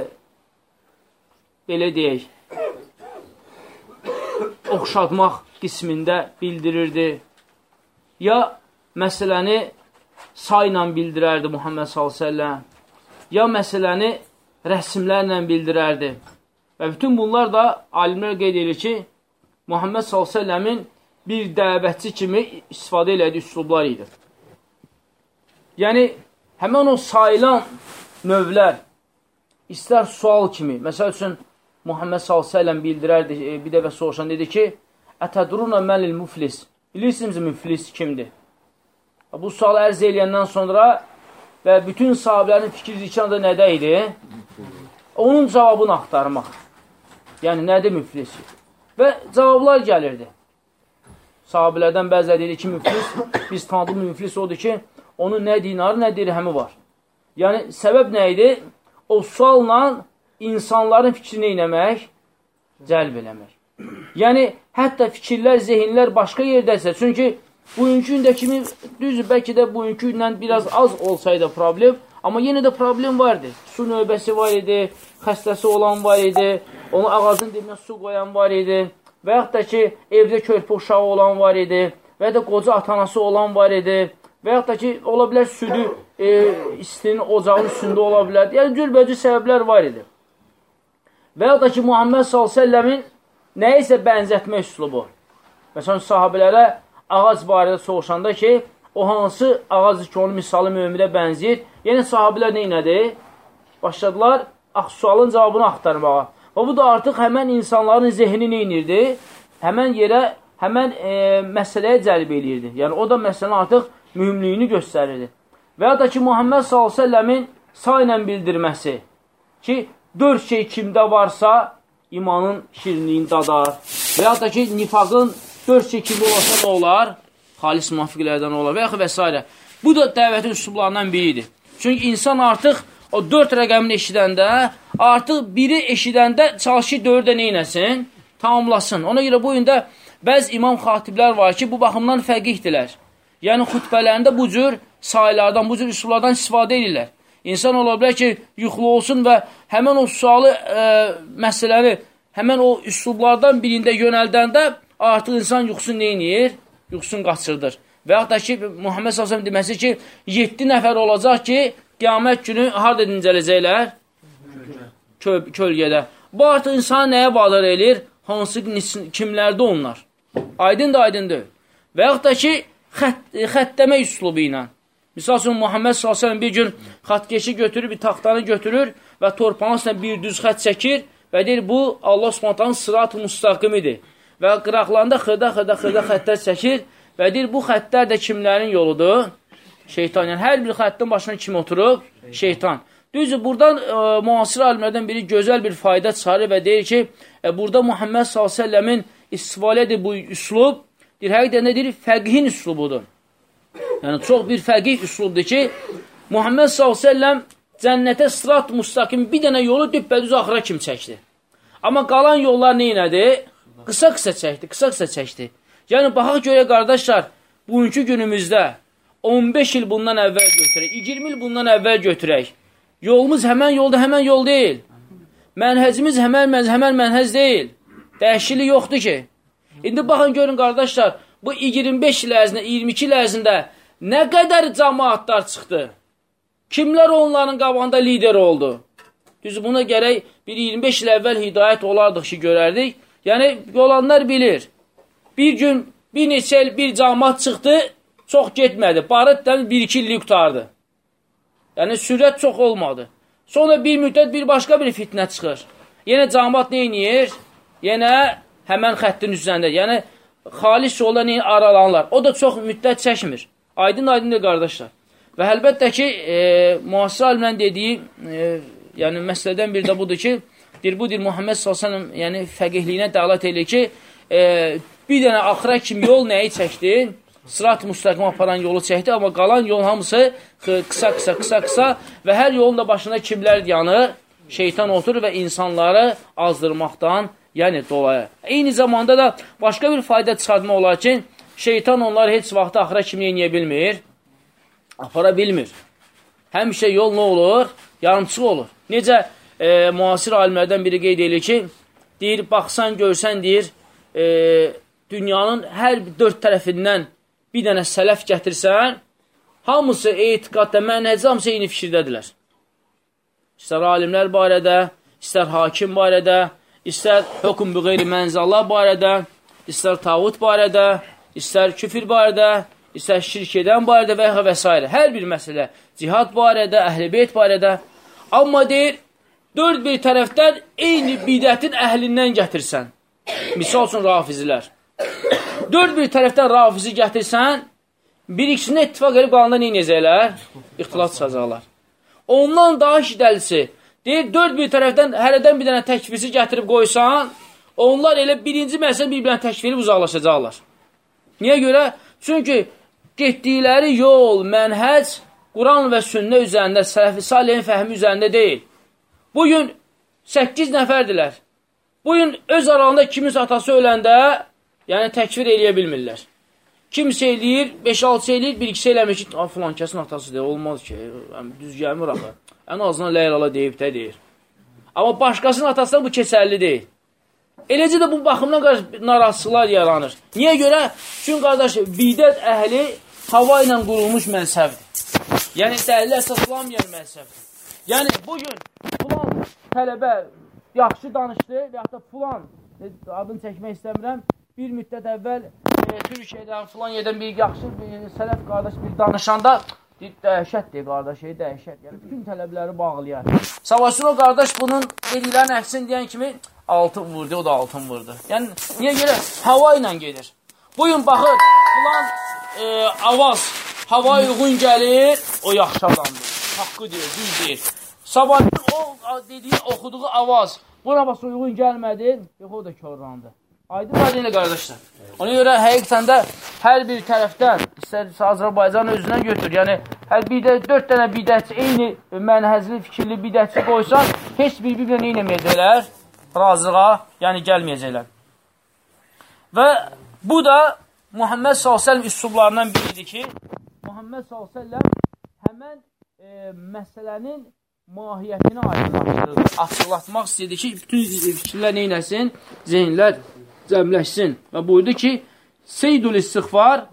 belə deyək, oxşatmaq qismində bildirirdi. Ya məsələni sayla bildirərdi Muhammed sallallahu aleyhi ve sellem, ya məsələni rəsmlərlə bildirərdi. Və bütün bunlar da alimlər qeyd edir ki, Muhammed sallallahu aleyhi ve sellemin bir dəvətçi kimi istifadə elədiyi üslublar idi. Yəni, həmən o sayılan növlər istər sual kimi, məsəl üçün, Muhammed sallallahu əleyhi və səlləm bildirərdi, bir dəfə soruşan dedi ki, ətədruna mənil müflis. Bilirsiniz müflis kimdir? Bu sualı ərz eləyəndən sonra və bütün sahabələrin fikri zikanda nədə idi? Onun cavabını axtarmaq. Yəni, nədir müflis? Və cavablar gəlirdi. Sahabələrdən bəzilər dedi ki, müflis, biz tanıdığımız müflis odur ki, onun nə dinarı, nə dirhəmi var. Yəni, səbəb nə idi? O sualla insanların fikrini eləmək, cəlb eləmək. Yəni, hətta fikirlər, zehinlər başqa yerdəsə, çünki bugünkü gündə kimi, düzdür, bəlkə də bugünkü gündən biraz az olsaydı problem, amma yenə də problem vardı. Su növbəsi var idi, xəstəsi olan var idi, onu ağacın dibinə su qoyan var idi və yaxud da ki, evdə körpə uşağı olan var idi və ya da qoca atanası olan var idi və yaxud da ki, ola bilər südü e, istinin ocağın üstündə ola bilər. Yəni, cürbəcür səbəblər var idi. Və yaxud da ki, Muhammed sallallahu əleyhi və səlləmin nəyisə bənzətmə üslubu. Məsələn, sahabələrə ağac barədə soruşanda ki, o hansı ağac ki, onun misalı mömidə bənzəyir. Yəni, sahabələr neynədi? Başladılar, sualın cavabını axtarmağa. Və bu da artıq həmən insanların zehni neynirdi? Həmən yerə, həmən e, məsələyə cəlb eləyirdi. Yəni, o da məsələnin artıq mühümlüyünü göstərirdi. Və ya da ki, Muhammed sallallahu əleyhi və səlləmin sayla bildirməsi ki, dörd şey kimdə varsa, imanın şirinliyini dadar. Və ya da ki, nifaqın dörd şey kimdə olasa da olar, xalis münafiqlərdən olar və yaxud və s. Bu da dəvətin üslublarından biridir. Çünki insan artıq o dörd rəqəmini eşidəndə, artıq biri eşidəndə çalışır dördə neynəsin? Tamamlasın. Ona görə bu gündə bəzi imam xatiblər var ki, bu baxımdan fəqihdirlər. Yəni, xütbələrində bu cür sayılardan, bu cür üsullardan istifadə edirlər. İnsan ola bilər ki, yuxulu olsun və həmən o sualı, e, məsələni, həmən o üsullardan birində yönəldəndə artıq insan yuxusunu neynir? Yuxusunu qaçırdır. Və yaxud da ki, Muhammed sallallahu əleyhi və səlləm deməsi ki, yeddi nəfər olacaq ki, qiyamət günü harada dincələcəklər? Köl kölgədə. Bu artıq insanı nəyə vadar edir? Hansı kimlərdə onlar? Aydın da aydındır. Və yaxud da ki, xət, xəttəmə üslubu ilə. Misal üçün, Muhammed sallallahu əleyhi və səlləm bir gün xatkeşi götürür, bir taxtanı götürür və torpağın üstünə bir düz xət çəkir və deyir, bu Allah Subhanahu sırat-ı müstaqimidir. Və qıraqlarında xırda-xırda xırda xəttlər çəkir və deyir, bu xəttlər də kimlərin yoludur? Şeytan. Yəni, hər bir xəttin başına kim oturub? Şeytan. Düzdür, buradan e, müasir alimlərdən biri gözəl bir fayda çıxarır və deyir ki, e, burada Muhammed sallallahu əleyhi və səlləmin istifadə edir bu üslub, deyir, həqiqətən də deyir, fəqihin üslubudur. Yəni, çox bir fəqih üslubdur ki, Muhammed sallallahu əleyhi və səlləm cənnətə sırat müstaqim bir dənə yolu düppədüz axıra kim çəkdi. Amma qalan yollar neynədi? Qısa-qısa çəkdi, qısa-qısa çəkdi. Yəni, baxaq görə, qardaşlar, bugünkü günümüzdə on beş il bundan əvvəl götürək, iyirmi il bundan əvvəl götürək. Yolumuz həmən yolda, həmən yol deyil. Mənhəzimiz həmən, həmən mənhəz deyil. Dəyişiklik yoxdur ki. İndi baxın, görün, qardaşlar, bu iyirmi beş il ərzində, iyirmi iki il ərzində nə qədər cəmaatlar çıxdı? Kimlər onların qabağında lider oldu? Düzdür, buna gərək bir iyirmi beş il əvvəl hidayət olardıq ki, görərdik. Yəni, olanlar bilir. Bir gün, bir neçə il, bir cəmaat çıxdı, çox getmədi. Barıtdan bir iki illik qutardı. Yəni, sürət çox olmadı. Sonra bir müddət bir başqa bir fitnə çıxır. Yenə cəmaat neyniyir? Yenə həmən xəttin üzərində. Yəni, xalis yolda neyin aralanırlar. O da çox müddət çəkmir. Aydın-aydındır, qardaşlar. Və əlbəttə ki, e, müasir alimlərin dediyi, e, yəni məsələdən biri də budur ki, deyir, bu deyir, Muhammed sallallahu əleyhi və səlləm, yəni fəqihliyinə dəlalət edir ki, e, bir dənə axıra kim yol nəyi çəkdi? Sırat-ı müstəqim aparan yolu çəkdi, amma qalan yol hamısı qısa-qısa, qısa-qısa və hər yolun da başında kimlər yanır? Şeytan oturur və insanları azdırmaqdan, yəni dolayı. Eyni zamanda da başqa bir fayda çıxartma olar ki, şeytan onları heç vaxt axıra kimi yeyə bilmir, apara bilmir. Həmişə yol nə olur? Yarımçıq olur. Necə e, müasir alimlərdən biri qeyd edir ki, deyir, baxsan, görsən, deyir, e, dünyanın hər dörd tərəfindən bir dənə sələf gətirsən, hamısı etiqadda, mənhəcə, hamısı eyni fikirdədirlər. İstər alimlər barədə, istər hakim barədə, istər hökum bi qeyri mənzallah barədə, istər tağut barədə, istər küfür barədə, istər şirk edən barədə və və s. Hər bir məsələ, cihad barədə, əhl-i beyt barədə. Amma deyir, dörd bir tərəfdən eyni bidətin əhlindən gətirsən. Misal üçün rafizilər. Dörd bir tərəfdən rafizi gətirsən, bir ikisində ittifaq edib qalanda neynəyəcəklər? İxtilaf çıxacaqlar. Ondan daha şiddəlisi, deyir, dörd bir tərəfdən hərədən bir dənə təkfirsi gətirib qoysan, onlar elə birinci məsələ bir-birən təkfirib uzaqlaşacaqlar. Niyə görə? Çünki getdikləri yol, mənhəc, Quran və sünnə üzərində, sələf-i salihin fəhmi üzərində deyil. Bugün səkkiz nəfərdilər. Bugün öz aralığında kiminsə atası öləndə, yəni təkfir eləyə bilmirlər. Kimsə eləyir, beş altı eləyir, bir ikisi eləmir ki, filan kəsin atası deyir, olmaz ki, düz gəlmir axı. Ən azından Leylala deyib də deyir. Amma başqasının atası bu keçərli deyil. Eləcə də bu baxımdan qarşı narazılıqlar yaranır. Niyə görə? Çünki qardaş, bidət əhli hava ilə qurulmuş mənsəbdir. Yəni, dəlil əsaslanmayan mənsəbdir. Yəni, bugün filan tələbə yaxşı danışdı və yaxud da filan, adını çəkmək istəmirəm, bir müddət əvvəl e, Türkiyədən, filan yerdən bir yaxşı bir sələf qardaş bir danışanda dəhşətdir qardaş, dəhşət. Yəni, bütün tələbləri bağlayar. Savaşın o qardaş bunun dediklərin əksin deyən kimi altın vurdu, o da altın vurdu. Yəni, niyə görə? Hava ilə gedir. Bugün baxır, filan e, avaz hava uyğun gəlir, o yaxşı adamdır. Haqqı deyir, düz deyir. Sabahın o dediyi, oxuduğu avaz buna bas uyğun gəlmədi, yox, o da körrandı. Aydın var deyil, qardaşlar. Ona görə həqiqətən də hər bir tərəfdən, istərsə Azərbaycan özündən götür, yəni hər bir də dörd dənə bidətçi, eyni mənhəzli, fikirli bidətçi qoysan, heç bir bir-birlə neynəməyəcəklər? Razılığa, yəni gəlməyəcəklər. Və bu da Muhammed sallallahu əleyhi və səlləm üslublarından biridir ki, Muhammed sallallahu əleyhi və səlləm həmən e, məsələnin mahiyyətini aydınlaşdırır, açıqlatmaq istəyir ki, bütün fikirlər neynəsin, zeynlər cəmləşsin. Və buyurdu ki, Seydül istiğfar,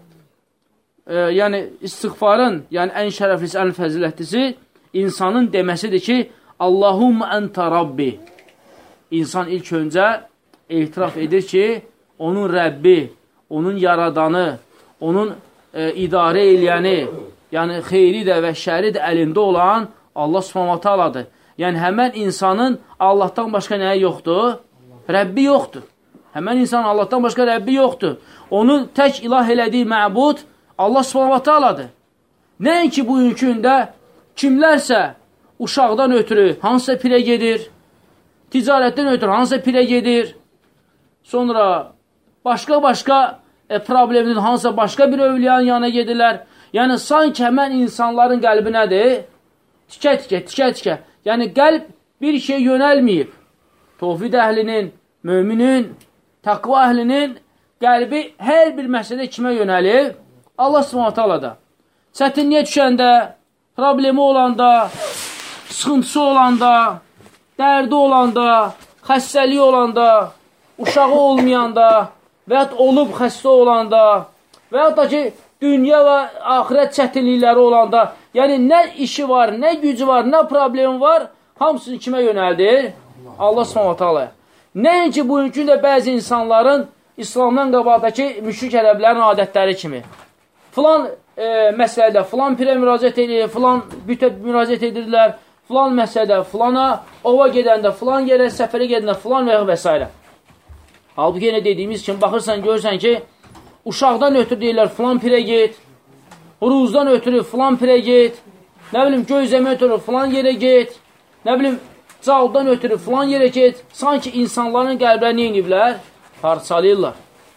e, yəni istiğfarın, yəni ən şərəflisi, ən fəzilətlisi insanın deməsidir ki, Allahumma ente Rabbi. İnsan ilk öncə etiraf edir ki, onun Rəbbi, onun yaradanı, onun e, idarə eləyəni, yəni xeyri də və şəri də əlində olan Allah Subhanahu taaladır. Yəni həmən insanın Allahdan başqa nəyi yoxdur? Rəbbi yoxdur. Həmən insanın Allahdan başqa Rəbbi yoxdur. Onu tək ilah elədiyi məbud Allah Subhanahu taaladır. Nəinki bugünkü gündə kimlərsə uşaqdan ötürü hansısa pirə gedir, ticarətdən ötürü hansısa pirə gedir, sonra başqa-başqa e, problemin hansısa başqa bir övliyanın yanına gedirlər. Yəni, sanki həmən insanların qəlbi nədir? Tikə-tikə, tikə-tikə. Yəni, qəlb bir şey yönəlməyib. Tövhid əhlinin, müminin, təqva əhlinin qəlbi hər bir məsələdə kimə yönəlib? Allah Subhanahu taalada. Çətinliyə düşəndə, problemi olanda, sıxıntısı olanda, dərdi olanda, xəstəliyi olanda, uşağı olmayanda və ya olub xəstə olanda və ya da ki, dünya və axirət çətinlikləri olanda, yəni nə işi var, nə gücü var, nə problemi var, hamısını kimə yönəldir? Allah Subhanahu taalaya. Nəinki bugünkü də bəzi insanların İslamdan qabaqdakı müşrik ərəblərin adətləri kimi. Filan e, məsələdə filan pirə müraciət edir, filan bütə müraciət edirlər, filan məsələdə filana, ova gedəndə, filan yerə, səfərə gedəndə, filan və və s. Halbuki yenə dediyimiz kimi, baxırsan, görürsən ki, uşaqdan ötürü deyirlər, filan pirə get, Ruzdan ötürü filan pirə get, nə bilim, gözləmə ötürü filan yerə get, nə bilim, Cavdan ötürü filan yerə get, sanki insanların qəlblərini iniblər, parçalayırlar.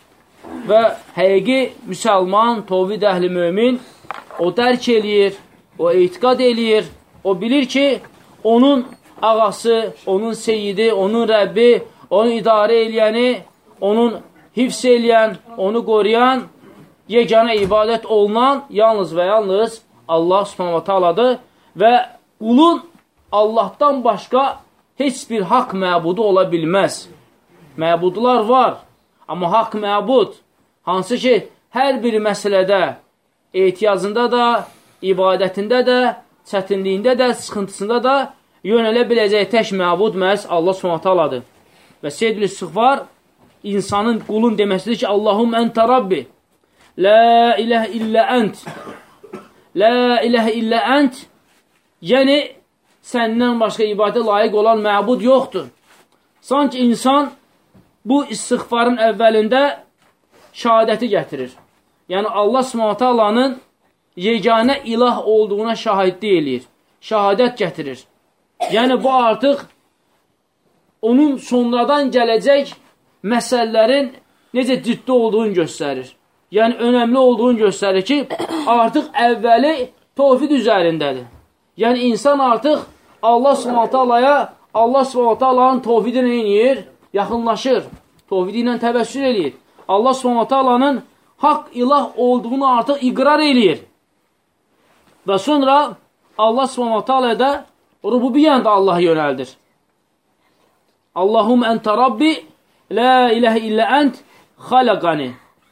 Və həqiqi müsəlman, tovhid əhli mömin, o dərk eləyir, o etiqad eləyir, o bilir ki, onun ağası, onun seyyidi, onun Rəbbi, onu idarə eləyəni, onun hifz eləyən, onu qoruyan, yeganə ibadət olunan yalnız və yalnız Allah Subhanahu taaladır və qulun Allahdan başqa heç bir haqq məbudu ola bilməz. Məbudlar var, amma haqq məbud, hansı ki, hər bir məsələdə, ehtiyacında da, ibadətində də, çətinliyində də, sıxıntısında da yönələ biləcək tək məbud məhz Allah Subhanahu taaladır. Və Seyyidül istiğfar insanın, qulun deməsidir ki, Allahum ente Rabbi, la iləhə illə ənt, la iləhə illə ənt, yəni səndən başqa ibadətə layiq olan məbud yoxdur. Sanki insan bu istiğfarın əvvəlində şəhadəti gətirir. Yəni, Allah Subhanahu taalanın yeganə ilah olduğuna şahidlik eləyir. Şəhadət gətirir. Yəni, bu artıq onun sonradan gələcək məsələlərin necə ciddi olduğunu göstərir. Yəni, önəmli olduğunu göstərir ki, artıq əvvəli tövhid üzərindədir. Yəni, insan artıq Allah Subhanahu taalaya, Allah Subhanahu taalanın tövhidinə eləyir, yaxınlaşır. Tövhidi ilə təvəssül eləyir. Allah Subhanahu taalanın haqq ilah olduğunu artıq iqrar eləyir. Və sonra Allah Subhanahu taalaya da rububiyyəni də Allah yönəldir. Allahum ente Rabbi, la ilahe illa ent, xalaqani.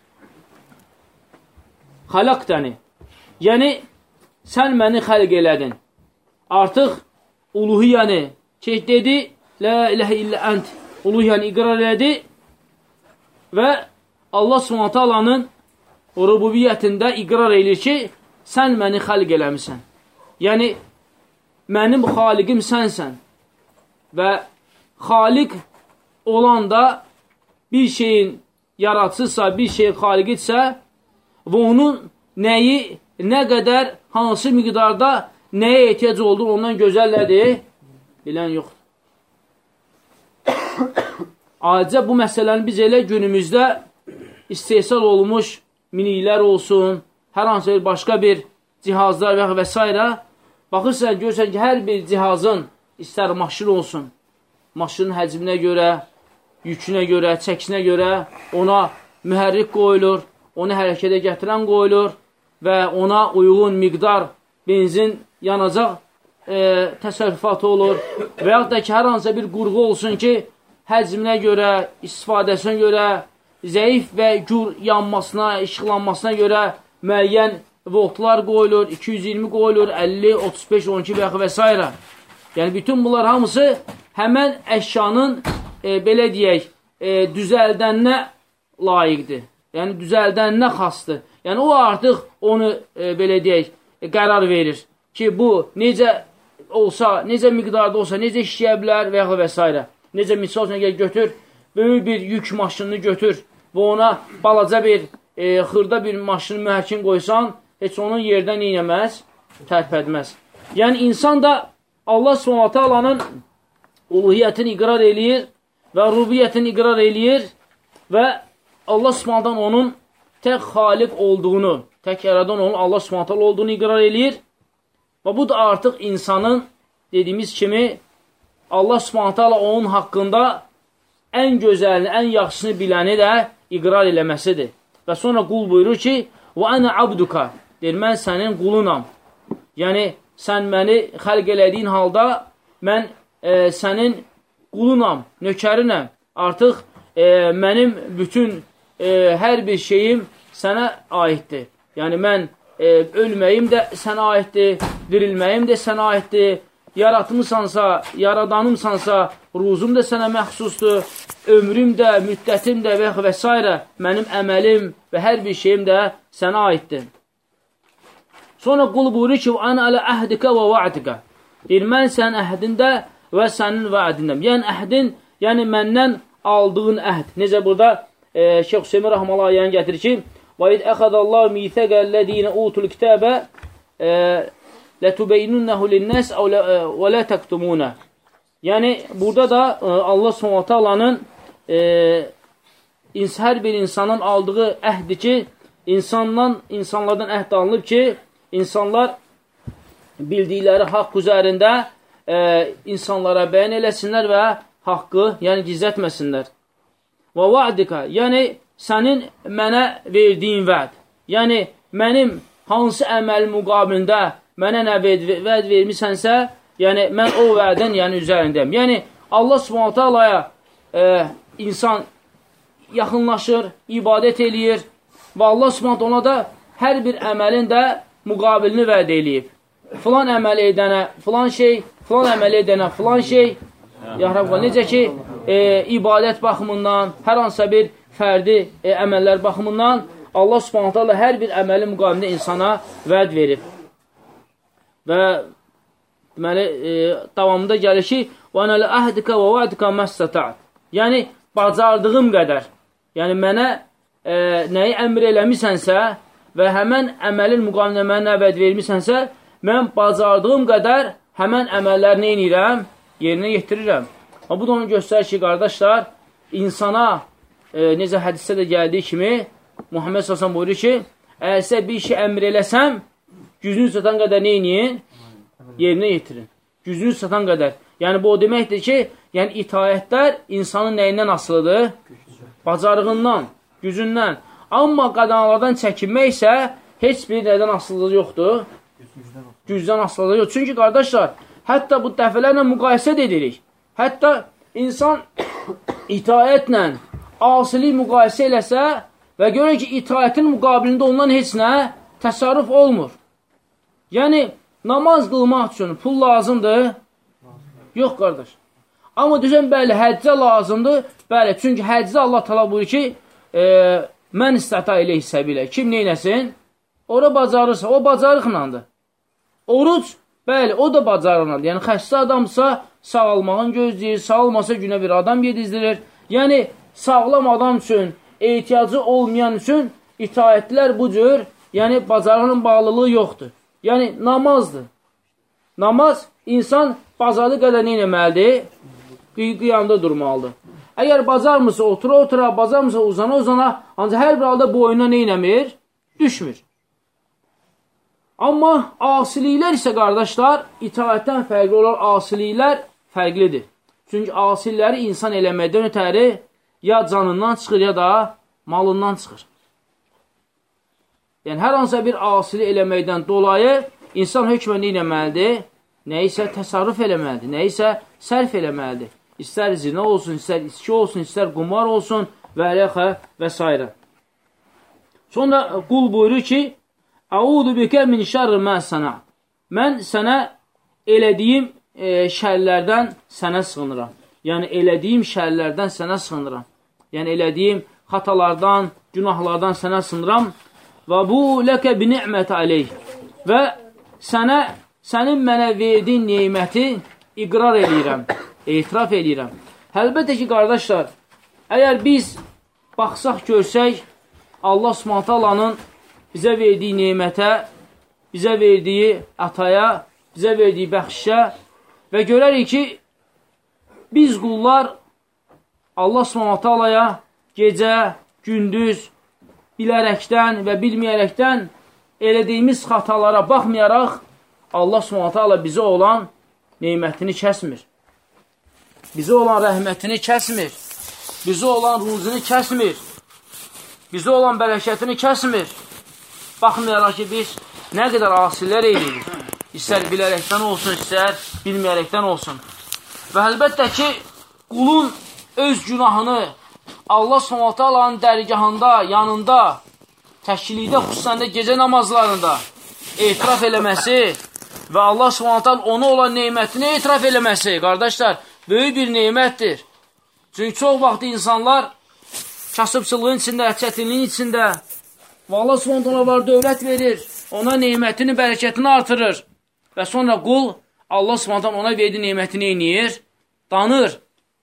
Xalaqtani. Yəni, sən məni xəlq elədin. Artıq uluhiyyəni çək dedi, la ilahe illa ent, uluhiyyəni iqrar elədi və Allah Subhanahu taalanın rububiyyətində iqrar eləyir ki, sən məni xəlq eləmisən. Yəni, mənim xaliqim sənsən və xaliq olan da bir şeyin yaratıcısa, bir şeyin xaliqidirsə və onun nəyi, nə qədər, hansı miqdarda nəyə ehtiyac olduğu ondan gözəllədir, bilən yoxdur. Ayrıca bu məsələni biz elə günümüzdə istehsal olmuş miniklər olsun, hər hansı bir başqa bir cihazlar və və s. Baxırsan, görürsən ki, hər bir cihazın, istər maşın olsun, maşının həcminə görə, yükünə görə, çəkisinə görə ona mühərrik qoyulur, onu hərəkətə gətirən qoyulur və ona uyğun miqdar benzin yanacaq e, təsərrüfatı olur və yaxud da ki, hər hansısa bir qurğu olsun ki, həcminə görə, istifadəsinə görə, zəif və gür yanmasına, işıqlanmasına görə müəyyən voltlar qoyulur, iki yüz iyirmi qoyulur, əlli, otuz beş, on iki və s. Yəni, bütün bunlar hamısı həmən əşyanın, e, belə deyək, e, düzəldəninə layiqdir. Yəni, düzəldəninə xasdır. Yəni, o artıq onu, e, belə deyək, e, qərar verir ki, bu necə olsa, necə miqdarda olsa, necə işləyə bilər və və s. Necə misal üçün götür, böyük bir yük maşınını götür və ona balaca bir, e, xırda bir maşını mühərkin qoysan, heç onun yerdən neynəməz, tərpədməz. Yəni, insan da Allah Subhanahu taalanın uluhiyyətini iqrar eləyir və rubiyyətini iqrar eləyir və Allah Subhanahu onun tək xaliq olduğunu, tək yaradan onun Allah Subhanahu olduğunu iqrar eləyir və bu da artıq insanın, dediyimiz kimi, Allah Subhanahu onun haqqında ən gözəlini, ən yaxşısını biləni də iqrar eləməsidir. Və sonra qul buyurur ki, və ənə abduka, deyir, mən sənin qulunam. Yəni, sən məni xəlq elədiyin halda, mən e, sənin qulunam, nökərinəm. Artıq e, mənim bütün e, hər bir şeyim sənə aiddir. Yəni, mən e, ölməyim də sənə aiddir, dirilməyim də sənə aiddir, yaratmısansa, yaradanımsansa, ruzum da sənə məxsusdur, ömrüm də, müddətim də və və s. mənim əməlim və hər bir şeyim də sənə aiddir. Sonra qul buyurur ki, ana alə əhdikə və va'dikə. Deyir, mən sənin əhdində və sənin vədindəm. Yəni, əhdin, yəni məndən aldığın əhd. Necə burada e, Şeyx Hüseymin Rəhmələ ayəni gətirir ki, və id əxədəllahu mithəqə ləzînə utul kitəbə lətubeynunnəhu linnəs və lə təktumunə. Yəni, burada da e, Allah Subhanahu taalanın e, hər bir insanın aldığı əhdi ki, insandan, insanlardan əhd alınıb ki, İnsanlar bildikləri haqq üzərində e, insanlara bəyan eləsinlər və haqqı, yəni gizlətməsinlər. Və va'dika, yəni sənin mənə verdiyin vəd. Yəni mənim hansı əməl müqabilində mənə nə vəd vermisənsə, yəni mən o vədin yəni, üzərindəyim. Yəni Allah Subhanahu taalaya e, insan yaxınlaşır, ibadət eləyir və Allah Subhanahu ona da hər bir əməlin də müqabilini vəd eləyib. Filan əməl edənə, filan şey, filan əməl edənə, filan şey. Ya Rabbi, necə ki, e, ibadət baxımından, hər hansısa bir fərdi e, əməllər baxımından Allah Subhanahu taala hər bir əməli müqabilində insana vəd verib. Və deməli, e, davamında gəlir ki, وَاَنَا لَأَهْدِكَ وَوَعْدِكَ مَسْتَتَعْدِ Yəni, bacardığım qədər, yəni mənə e, nəyi əmr eləmisənsə və həmən əməlin müqamində mənə vəd vermisənsə, mən bacardığım qədər həmən əməllərini eynirəm, yerinə yetirirəm. Bu da onu göstərir ki, qardaşlar, insana, e, necə hədisdə də gəldiyi kimi, Muhammed Sasan buyurur ki, əgər sizə bir işi əmr eləsəm, gücünüz çatan qədər neyiniyin? Yerinə yetirin. Gücünüz çatan qədər. Yəni, bu o deməkdir ki, yəni itayətlər insanın nəyindən asılıdır? Bacarığından, gücündən. Amma qadağalardan çəkinmək isə heç bir nədən asılılığı yoxdur? Gücdən asılılığı yoxdur. Çünki, qardaşlar, hətta bu dəfələrlə müqayisə edirik. Hətta insan itayətlə asili müqayisə eləsə və görür ki, itayətin müqabilində ondan heç nə təsarruf olmur. Yəni, namaz qılmaq üçün pul lazımdır? Yox, qardaş. Amma düzən, bəli, həccə lazımdır. Bəli, çünki həccə Allah təala buyurur ki, e, mən istəta ilə hissəbilə. Kim neynəsin? Ora bacarırsa, o bacarıqlandır. Oruc, bəli, o da bacarıqlandır. Yəni, xəstə adamsa, sağalmağın gözləyir, sağalmasa günə bir adam yedizdirir. Yəni, sağlam adam üçün, ehtiyacı olmayan üçün itayətlər bu cür, yəni, bacarığının bağlılığı yoxdur. Yəni, namazdır. Namaz, insan bacardığı qədər nə eləməlidir? Qiyamda durmalıdır. Əgər bacarmırsa, otura-otura, bacarmırsa, uzana-uzana, ancaq hər bir halda boyuna nə eləmir? Düşmür. Amma asiliklər isə, qardaşlar, itaətdən fərqli olan asiliklər fərqlidir. Çünki asilləri insan eləməkdən ötəri ya canından çıxır, ya da malından çıxır. Yəni, hər hansısa bir asili eləməkdən dolayı insan hökmən eləməlidir, nə isə təsarruf eləməlidir, nə isə sərf eləməlidir. İstər zina olsun, istər içki olsun, istər qumar olsun və ələxə və s. Sonra qul buyurur ki, Əudu bikə min şərri mən sənə. Mən sənə elədiyim e, şərlərdən sənə sığınıram. Yəni, elədiyim şərlərdən sənə sığınıram. Yəni, elədiyim xatalardan, günahlardan sənə sığınıram. Və bu ləkə bi ni'mət aleyh. Və sənə, sənin mənə verdiyin neyməti iqrar eləyirəm, etiraf eləyirəm. Əlbəttə ki, qardaşlar, əgər biz baxsaq, görsək, Allah Subhanahu taalanın bizə verdiyi neymətə, bizə verdiyi ataya, bizə verdiyi bəxşişə və görərik ki, biz qullar Allah Subhanahu taalaya gecə, gündüz, bilərəkdən və bilməyərəkdən elədiyimiz xatalara baxmayaraq, Allah Subhanahu taala bizə olan neymətini kəsmir. Bizə olan rəhmətini kəsmir. Bizə olan ruzunu kəsmir. Bizə olan bərəkətini kəsmir. Baxmayaraq ki, biz nə qədər asilər edirik. İstər bilərəkdən olsun, istər bilməyərəkdən olsun. Və əlbəttə ki, qulun öz günahını Allah Subhanahu taalanın dərgahında, yanında, təklikdə, xüsusən də gecə namazlarında etiraf eləməsi və Allah Subhanahu taala ona olan neymətini etiraf eləməsi, qardaşlar, böyük bir neymətdir. Çünki çox vaxt insanlar kasıbçılığın içində, çətinliyin içində və Allah Subhanahu taala var dövlət verir, ona neymətini, bərəkətini artırır və sonra qul Allah Subhanahu taala ona verdiyi neymətini eynir, danır,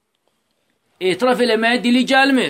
etiraf eləməyə dili gəlmir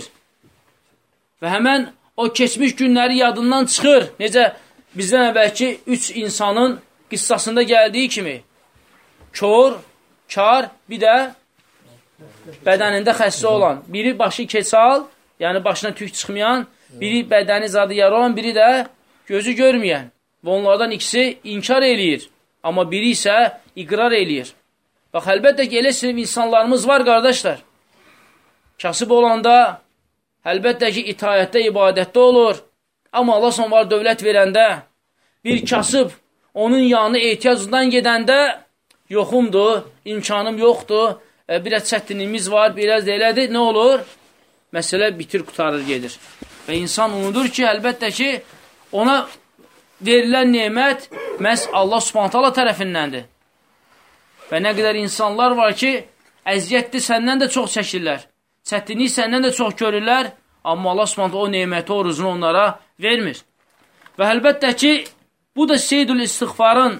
və həmən o keçmiş günləri yadından çıxır. Necə bizdən əvvəlki üç insanın qıssasında gəldiyi kimi kör, kar, bir də bədənində xəstə olan, biri başı keçal, yəni başına tük çıxmayan, biri bədəni zadı yara olan, biri də gözü görməyən və onlardan ikisi inkar eləyir, amma biri isə iqrar eləyir. Bax, əlbəttə ki, elə sinif insanlarımız var, qardaşlar. Kasıb olanda, əlbəttə ki, itayətdə, ibadətdə olur, amma Allah son var dövlət verəndə, bir kasıb onun yanı ehtiyacından gedəndə, yoxumdur, imkanım yoxdur, biraz çətinliyimiz var, biraz da elədir, nə olur? Məsələ bitir, qutarır, gedir. Və insan unudur ki, əlbəttə ki, ona verilən nemət məhz Allah Subhanahu taala tərəfindəndir. Və nə qədər insanlar var ki, əziyyətli səndən də çox çəkirlər, çətinlik səndən də çox görürlər, amma Allah Subhanahu taala o neməti, o ruzunu onlara vermir. Və əlbəttə ki, bu da seydül istiğfarın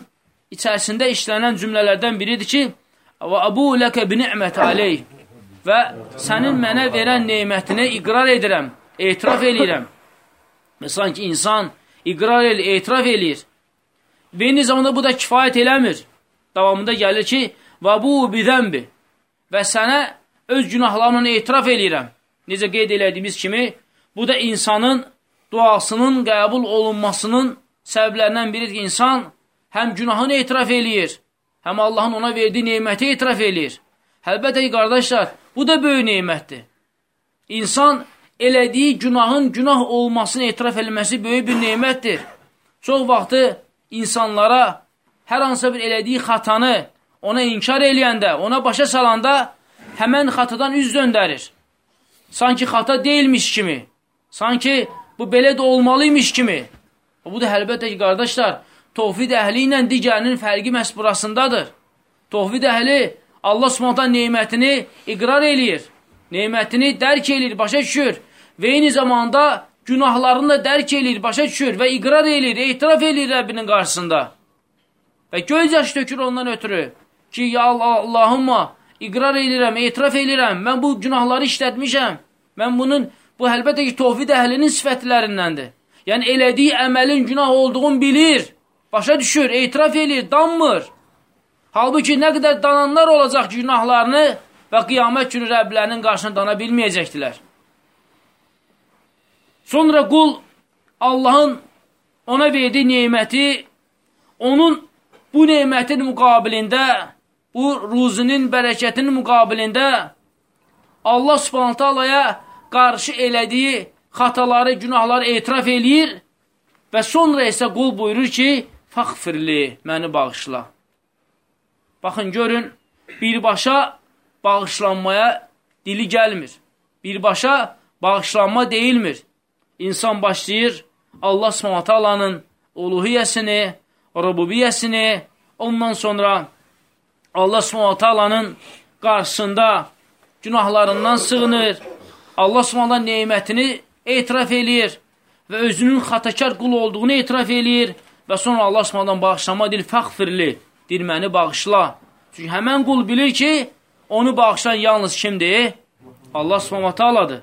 içərisində işlənən cümlələrdən biridir ki, və əbu ləkə bini'mət aleyh və sənin mənə verən neymətini iqrar edirəm, etiraf eləyirəm. Və sanki insan iqrar eləyir, etiraf eləyir. Və eyni zamanda bu da kifayət eləmir. Davamında gəlir ki, və bu bidəmbi və sənə öz günahlarını etiraf eləyirəm. Necə qeyd elədiyimiz kimi, bu da insanın duasının qəbul olunmasının səbəblərindən biridir ki, insan həm günahını etiraf eləyir, həm Allahın ona verdiyi neyməti etiraf eləyir. Əlbəttə ki, qardaşlar, bu da böyük neymətdir. İnsan elədiyi günahın günah olmasını etiraf eləməsi böyük bir neymətdir. Çox vaxtı insanlara hər hansısa bir elədiyi xatanı ona inkar eləyəndə, ona başa salanda həmən xatadan üz döndərir. Sanki xata deyilmiş kimi, sanki bu belə də olmalıymış kimi. Bu da əlbəttə ki, qardaşlar, Tövhid əhli ilə digərinin fərqi məhz burasındadır. Tövhid əhli Allah Subhanahu neymətini iqrar eləyir, neymətini dərk eləyir, başa düşür və eyni zamanda günahlarını da dərk eləyir, başa düşür və iqrar eləyir, etiraf eləyir Rəbbinin qarşısında. Və göz yaş tökür ondan ötürü ki, ya Allahumma, iqrar eləyirəm, etiraf eləyirəm, mən bu günahları işlətmişəm. Mən bunun, bu əlbəttə ki, Tövhid əhlinin sifətlərindəndir. Yəni, elədiyi əməlin günah olduğunu bilir, başa düşür, etiraf eləyir, danmır. Halbuki nə qədər dananlar olacaq ki, günahlarını və qiyamət günü Rəblərinin qarşısına dana bilməyəcəkdilər. Sonra qul Allahın ona verdiyi neyməti, onun bu neymətin müqabilində, bu ruzinin, bərəkətinin müqabilində Allah Subhanahu taalaya qarşı elədiyi xataları, günahları etiraf eləyir və sonra isə qul buyurur ki, fəğfirli, məni bağışla. Baxın, görün, birbaşa bağışlanmaya dili gəlmir. Birbaşa bağışlanma deyilmir. İnsan başlayır Allah Subhanahu taalanın uluhiyyəsini, rububiyyəsini, ondan sonra Allah Subhanahu taalanın qarşısında günahlarından sığınır, Allah Subhanahu neymətini etiraf eləyir və özünün xatakar qul olduğunu etiraf eləyir və sonra Allah Subhanahu bağışlama deyil, fəğfirli, deyir, məni bağışla. Çünki həmən qul bilir ki, onu bağışlayan yalnız kimdir? Allah Subhanahu taaladır.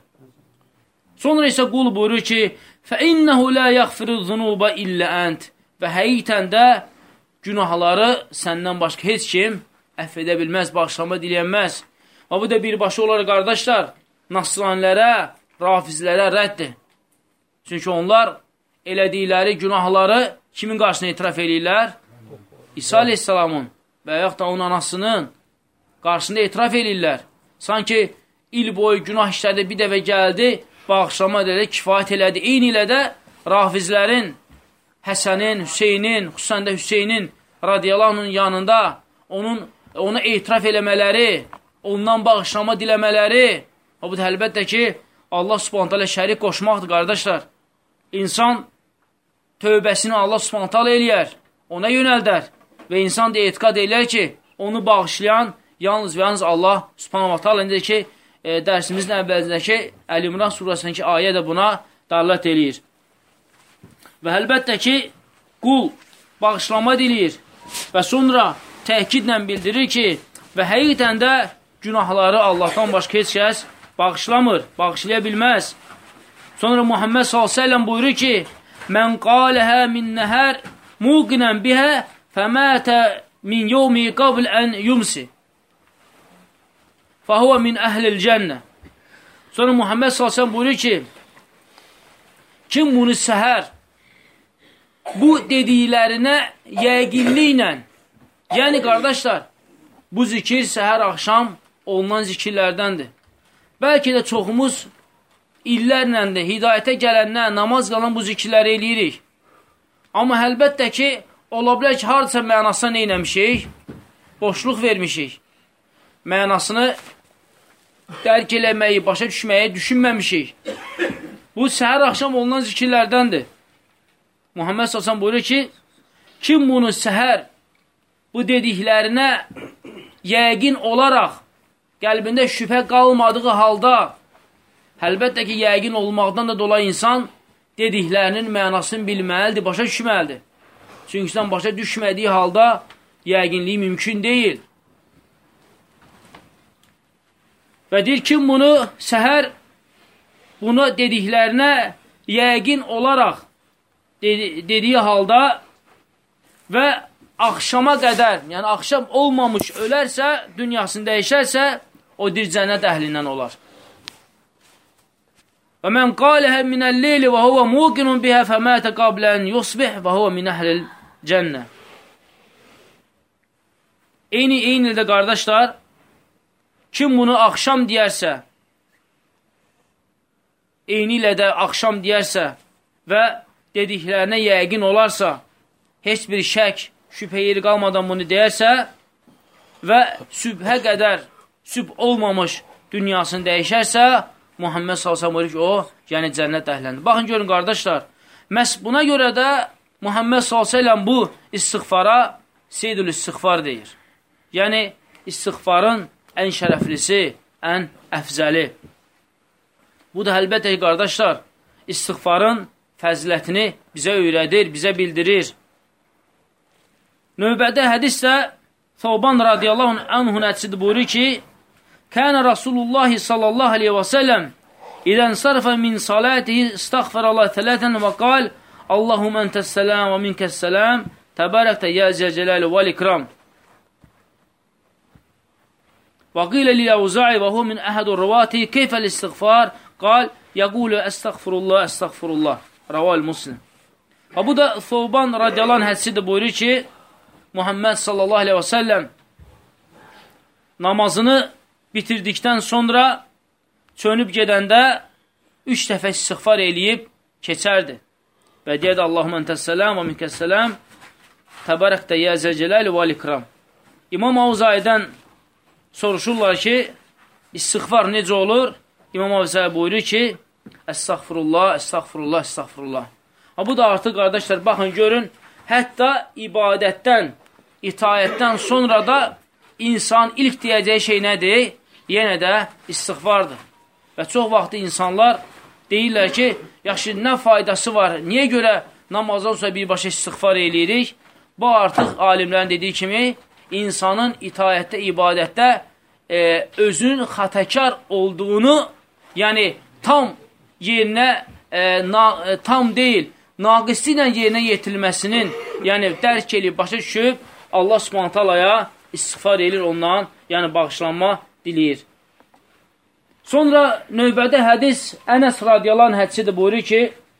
Sonra isə qul buyurur ki, فَإِنَّهُ لَا يَغْفِرُ الذُّنُوبَ إِلَّا أَنْتِ və həqiqətən də günahları səndən başqa heç kim əff edə bilməz, bağışlama diləyənməz. Və bu da birbaşa olaraq, qardaşlar, nasranilərə, rafizlərə rəddir. Çünki onlar elədikləri günahları kimin qarşısına etiraf edirlər? İsa aleyhissalamın və yaxud da onun anasının qarşısında etiraf edirlər. Sanki il boyu günah işlədi, bir dəfə gəldi, bağışlama edələ kifayət elədi. Eyni ilə də rafizlərin, Həsənin, Hüseynin, xüsusən də Hüseynin radiyallahu yanında onun, ona etiraf eləmələri, ondan bağışlama diləmələri, o bu da əlbəttə ki, Allah Subhanahu taala şərik qoşmaqdır, qardaşlar. İnsan tövbəsini Allah Subhanahu taala eləyər, ona yönəldər və insan da etiqad eləyər ki, onu bağışlayan yalnız və yalnız Allah Subhanahu taala. Necə ki, e, dərsimizin əvvəlindəki Əl-İmran surəsindəki ayə də buna dəlalət eləyir. Və əlbəttə ki, qul bağışlama diləyir və sonra təhkidlə bildirir ki, və həqiqətən də günahları Allahdan başqa heç kəs bağışlamır, bağışlaya bilməz. Sonra Muhammed sallallahu əleyhi və səlləm buyurur ki, mən qaləhə min nəhər muqinən bihə fəmətə min yevmi qabl ən yumsi fəhuvə min əhlil cənnə. Sonra Muhammed sallallahu əleyhi və səlləm buyurur ki, kim bunu səhər bu dediklərinə yəqinliklə, yəni qardaşlar, bu zikir səhər axşam olunan zikirlərdəndir. Bəlkə də çoxumuz illərlə də hidayətə gələnlə namaz qalan bu zikirləri eləyirik. Amma əlbəttə ki, ola bilər ki, haradasa mənasına neynəmişik? Boşluq vermişik. Mənasını dərk eləməyi, başa düşməyi düşünməmişik. Bu səhər axşam olunan zikirlərdəndir. Muhammed sallallahu əleyhi və səlləm buyurur ki, kim bunu səhər bu dediklərinə yəqin olaraq qəlbində şübhə qalmadığı halda, əlbəttə ki, yəqin olmaqdan da dolayı insan dediklərinin mənasını bilməlidir, başa düşməlidir. Çünki insan başa düşmədiyi halda yəqinliyi mümkün deyil. Və deyir, kim bunu səhər bunu dediklərinə yəqin olaraq dediyi halda və axşama qədər, yəni axşam olmamış ölərsə, dünyasını dəyişərsə, o dir cənnət əhlindən olar. Və mən qaləhə minəl-leyli və huvə muqinun bihə fəmətə qablən yusbih və huvə min əhlil cənnə. Eyni, eyni də qardaşlar, kim bunu axşam deyərsə, eyni ilə də axşam deyərsə və dediklərinə yəqin olarsa, heç bir şək, şübhə yeri qalmadan bunu deyərsə və sübhə qədər, sübh olmamış dünyasını dəyişərsə, Muhammed sallallahu əleyhi və səlləm o, yəni cənnət əhləndir. Baxın, görün qardaşlar, məhz buna görə də Muhammed sallallahu əleyhi və səlləm bu istiğfara seyyidül istiğfar deyir. Yəni, istiğfarın ən şərəflisi, ən əfzəli. Bu da əlbəttə ki, qardaşlar, istiğfarın fəzilətini bizə öyrədir, bizə bildirir. Növbədə hədisdə Thawban radiyallahu anhu nəticədə buyurur ki, Kənə Rasulullah sallallahu aleyhi və səlləm İdən sarfə min salatihi istəğfirallah tələtən və qal Allahum əntəs-sələm və minkəs-sələm təbərəkdə yəzə-cələli vəl-ikram. Və qilə li-Əvza'i və hu min əhədur rivati keyfəl-istiğfar qal yəqulu əstəğfirullah, əstəğfirullah. Raval Muslim. Və bu da Thawban radiyallahu anh hədisi də buyurur ki, Muhammed sallallahu aleyhi və səlləm namazını bitirdikdən sonra çönüb gedəndə üç dəfə istiğfar eləyib keçərdi. Və deyədi, Allahumma entəs-sələm və minkəs-sələm təbərəkdə yəzə-cələli vəl-ikram. İmam Avzaidən soruşurlar ki, istiğfar necə olur? İmam Avzai buyurur ki, əstəğfirullah, əstəğfirullah, əstəğfirullah. Bu da artıq, qardaşlar, baxın, görün, hətta ibadətdən, itayətdən sonra da insan ilk deyəcəyi şey nədir? Yenə də istiğfardır. Və çox vaxtı insanlar deyirlər ki, yaxşı, nə faydası var? Niyə görə namazdan sonra birbaşa istiğfar eləyirik? Bu artıq alimlərin dediyi kimi insanın itayətdə, ibadətdə e, özünün xatəkar olduğunu, yəni tam yerinə, e, na, e, tam deyil, naqisi ilə yerinə yetirilməsinin, yəni dərk eləyib, başa düşüb, Allah Subhanahu taalaya istiğfar edir ondan, yəni bağışlanma diləyir. Sonra növbədə hədis Ənəs radiyallahu anh hədisidir, buyurur ki,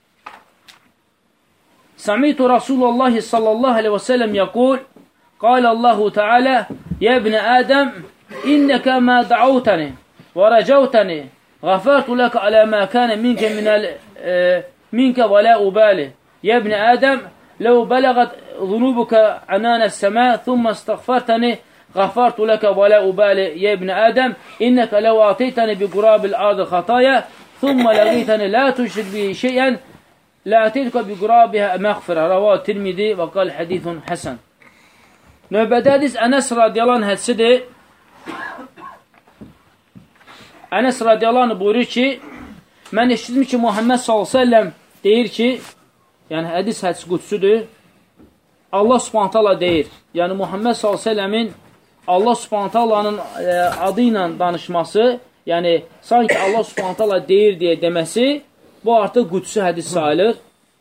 Səmitu Rasulullah sallallahu aleyhi və səlləm yəqul, qal Allahu Teala, Yə ibn Ədəm, innəkə mə da'utəni və rəcəutəni, غفرت لك على ما كان منك من ال... منك ولا أبالي يا ابن آدم لو بلغت ذنوبك عنان السماء ثم استغفرتني غفرت لك ولا أبالي يا ابن آدم إنك لو أعطيتني بقراب الأرض خطايا ثم لقيتني لا تشرك به شيئا لا أتيتك بقرابها مغفرة رواه الترمذي وقال حديث حسن. Növbədə hədis Ənəs radiyallahu anh hədisidir. Ənəs radiyallahu anh buyurur ki, mən eşitdim ki, Muhammed sallallahu aleyhi ve sellem deyir ki, yəni hədis hədis qudsudur, Allah subhanahu ta'ala deyir, yəni Muhammed sallallahu aleyhi ve sellemin Allah subhanahu ta'alanın e, adı ilə danışması, yəni sanki Allah subhanahu ta'ala deyir deyə deməsi, bu artıq qudsu hədis sayılır.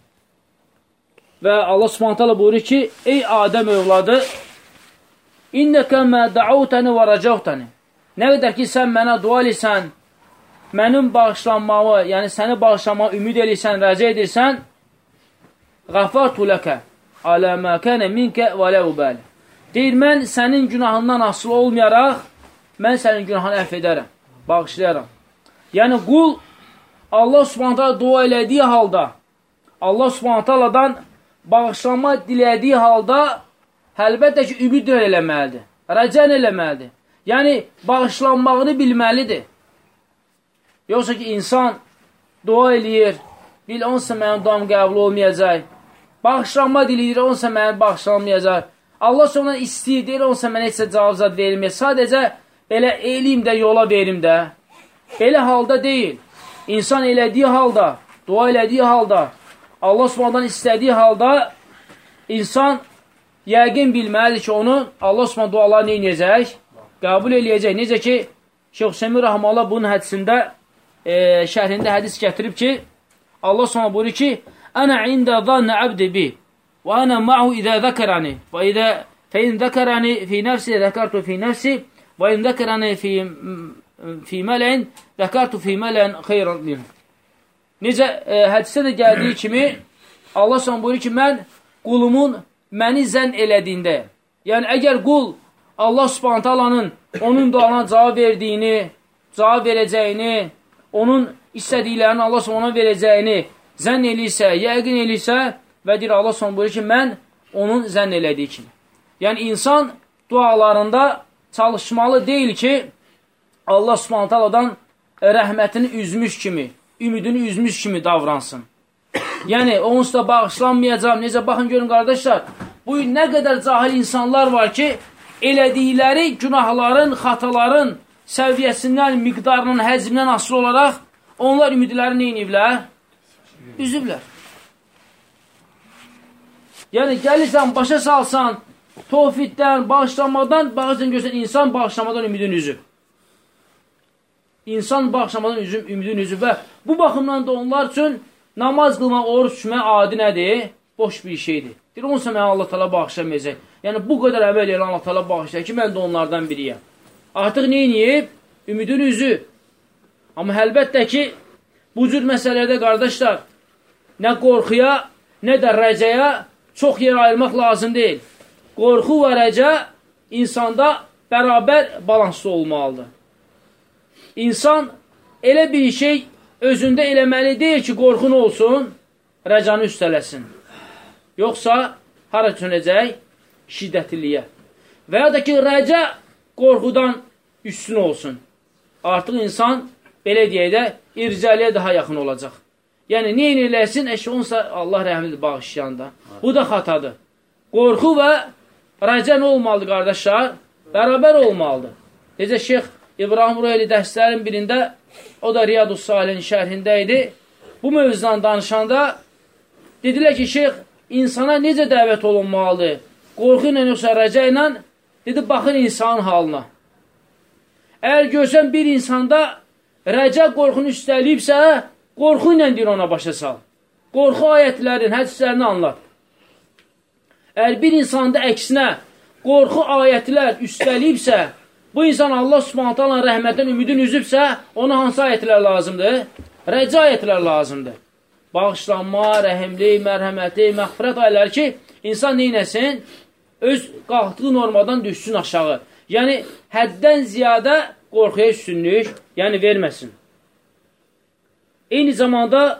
Və Allah subhanahu ta'ala buyurur ki, ey Adəm övladı, İnnəkə mə da'utəni və rəcəvtəni. Nə qədər ki, sən mənə dua edirsən, mənim bağışlanmağı, yəni səni bağışlanmağı ümid edirsən, rəcə edirsən, ғəfartu ləkə alə mə kənə minkə və lə ubəli. Deyir, mən sənin günahından asılı olmayaraq, mən sənin günahını əff edərəm, bağışlayaram. Yəni, qul Allah subhanahu ta'ala dua elədiyi halda, Allah subhanahu ta'aladan bağışlanma dilədiyi halda, əlbəttə ki, ümid eləməlidir, rəcən eləməlidir. Yəni, bağışlanmağını bilməlidir. Yoxsa ki, insan dua eləyir, bil, onsa mənim duam qəbul olmayacaq. Bağışlanma diləyir, onsa mənim bağışlanmayacaq. Allah sonra istəyir, deyir, onsa mənə heç cavab zad verilməyəcək. Sadəcə, belə eləyim də, yola verim də. Belə halda deyil. İnsan elədiyi halda, dua elədiyi halda, Allah Subhanahu'dan istədiyi halda, insan yəqin bilməlidir ki, onu Allah Subhanahu duaları nə edəcək? Qəbul eləyəcək. Necə ki, Şeyx Hüseymin Rəhməllah bunun hədisində, e, şərhində hədis gətirib ki, Allah Subhanahu buyurur ki, Ənə ində zannə əbdi bi və ənə ma'hu idə zəkərəni və idə fəin zəkərəni fi nəfsi zəkərtu fi nəfsi və in zəkərəni fi, fi mələyin zəkərtu fi mələyin xeyran minhu. Necə e, hədisdə də gəldiyi kimi Allah Subhanahu buyurur ki, mən qulumun məni zənn elədiyində, yəni əgər qul Allah Subhanahu taalanın onun duasına cavab verdiyini, cavab verəcəyini, onun istədiklərini Allah Subhanahu verəcəyini zənn eləyirsə, yəqin eləyirsə və deyir Allah Subhanahu buyurur ki, mən onun zənn elədiyi kimi. Yəni insan dualarında çalışmalı deyil ki, Allah Subhanahu taaladan rəhmətini üzmüş kimi, ümidini üzmüş kimi davransın. Yəni onsuz da bağışlanmayacaq. Necə baxın görün qardaşlar, bu nə qədər cahil insanlar var ki, elədikləri günahların, xataların səviyyəsindən, miqdarının, həcmindən asılı olaraq onlar ümidləri nə iniblər? Üzüblər. Yəni, gəlirsən, başa salsan, tovfiddən, bağışlamadan, bağışlan görsən, insan bağışlamadan ümidin üzüb. İnsan bağışlamadan üzüm, ümidin üzüb və bu baxımdan da onlar üçün namaz qılmaq, oruç tutmaq adi nədir? Boş bir şeydir. Deyir, onsa mənə Allah təala bağışlamayacaq. Yəni, bu qədər əməl eləyən Allah təala bağışlayır ki, mən də onlardan biriyəm. Artıq neyiniyib? Ümidin üzü. Amma əlbəttə ki, bu cür məsələdə qardaşlar, nə qorxuya, nə də rəcəyə çox yer ayırmaq lazım deyil. Qorxu və rəcə insanda bərabər balanslı olmalıdır. İnsan elə bir şey özündə eləməli deyil ki, qorxun olsun, rəcanı üstələsin. Yoxsa hara dönəcək? Şiddətliyə. Və ya da ki, rəcə qorxudan üstün olsun. Artıq insan, belə deyək də, ircəliyə daha yaxın olacaq. Yəni, neyin eləsin? Əşi, onsa Allah rəhməlidir bağışlayanda. Bu da xatadır. Qorxu və rəcə nə olmalıdır, qardaşlar? Bərabər olmalıdır. Necə Şeyx İbrahim Ruheli dərslərin birində, o da Riyadus Salihin şərhində idi. Bu mövzudan danışanda dedilər ki, Şeyx insana necə dəvət olunmalıdır? Qorxu ilə yoxsa rəcə ilə, dedi, baxın insanın halına. Əgər görsən bir insanda rəcə qorxunu üstəliyibsə, qorxu ilə deyir ona başa sal. Qorxu ayətlərin, hədislərini anlat. Əgər bir insanda əksinə qorxu ayətlər üstəliyibsə, bu insan Allah Subhanahu taalanın rəhmətin ümidin üzübsə, ona hansı ayətlər lazımdır? Rəcə ayətlər lazımdır. Bağışlanma, rəhimli, mərhəməti, məğfirət ayələri ki, insan neynəsin? Öz qalxdığı normadan düşsün aşağı. Yəni, həddən ziyadə qorxuya üstünlük, yəni verməsin. Eyni zamanda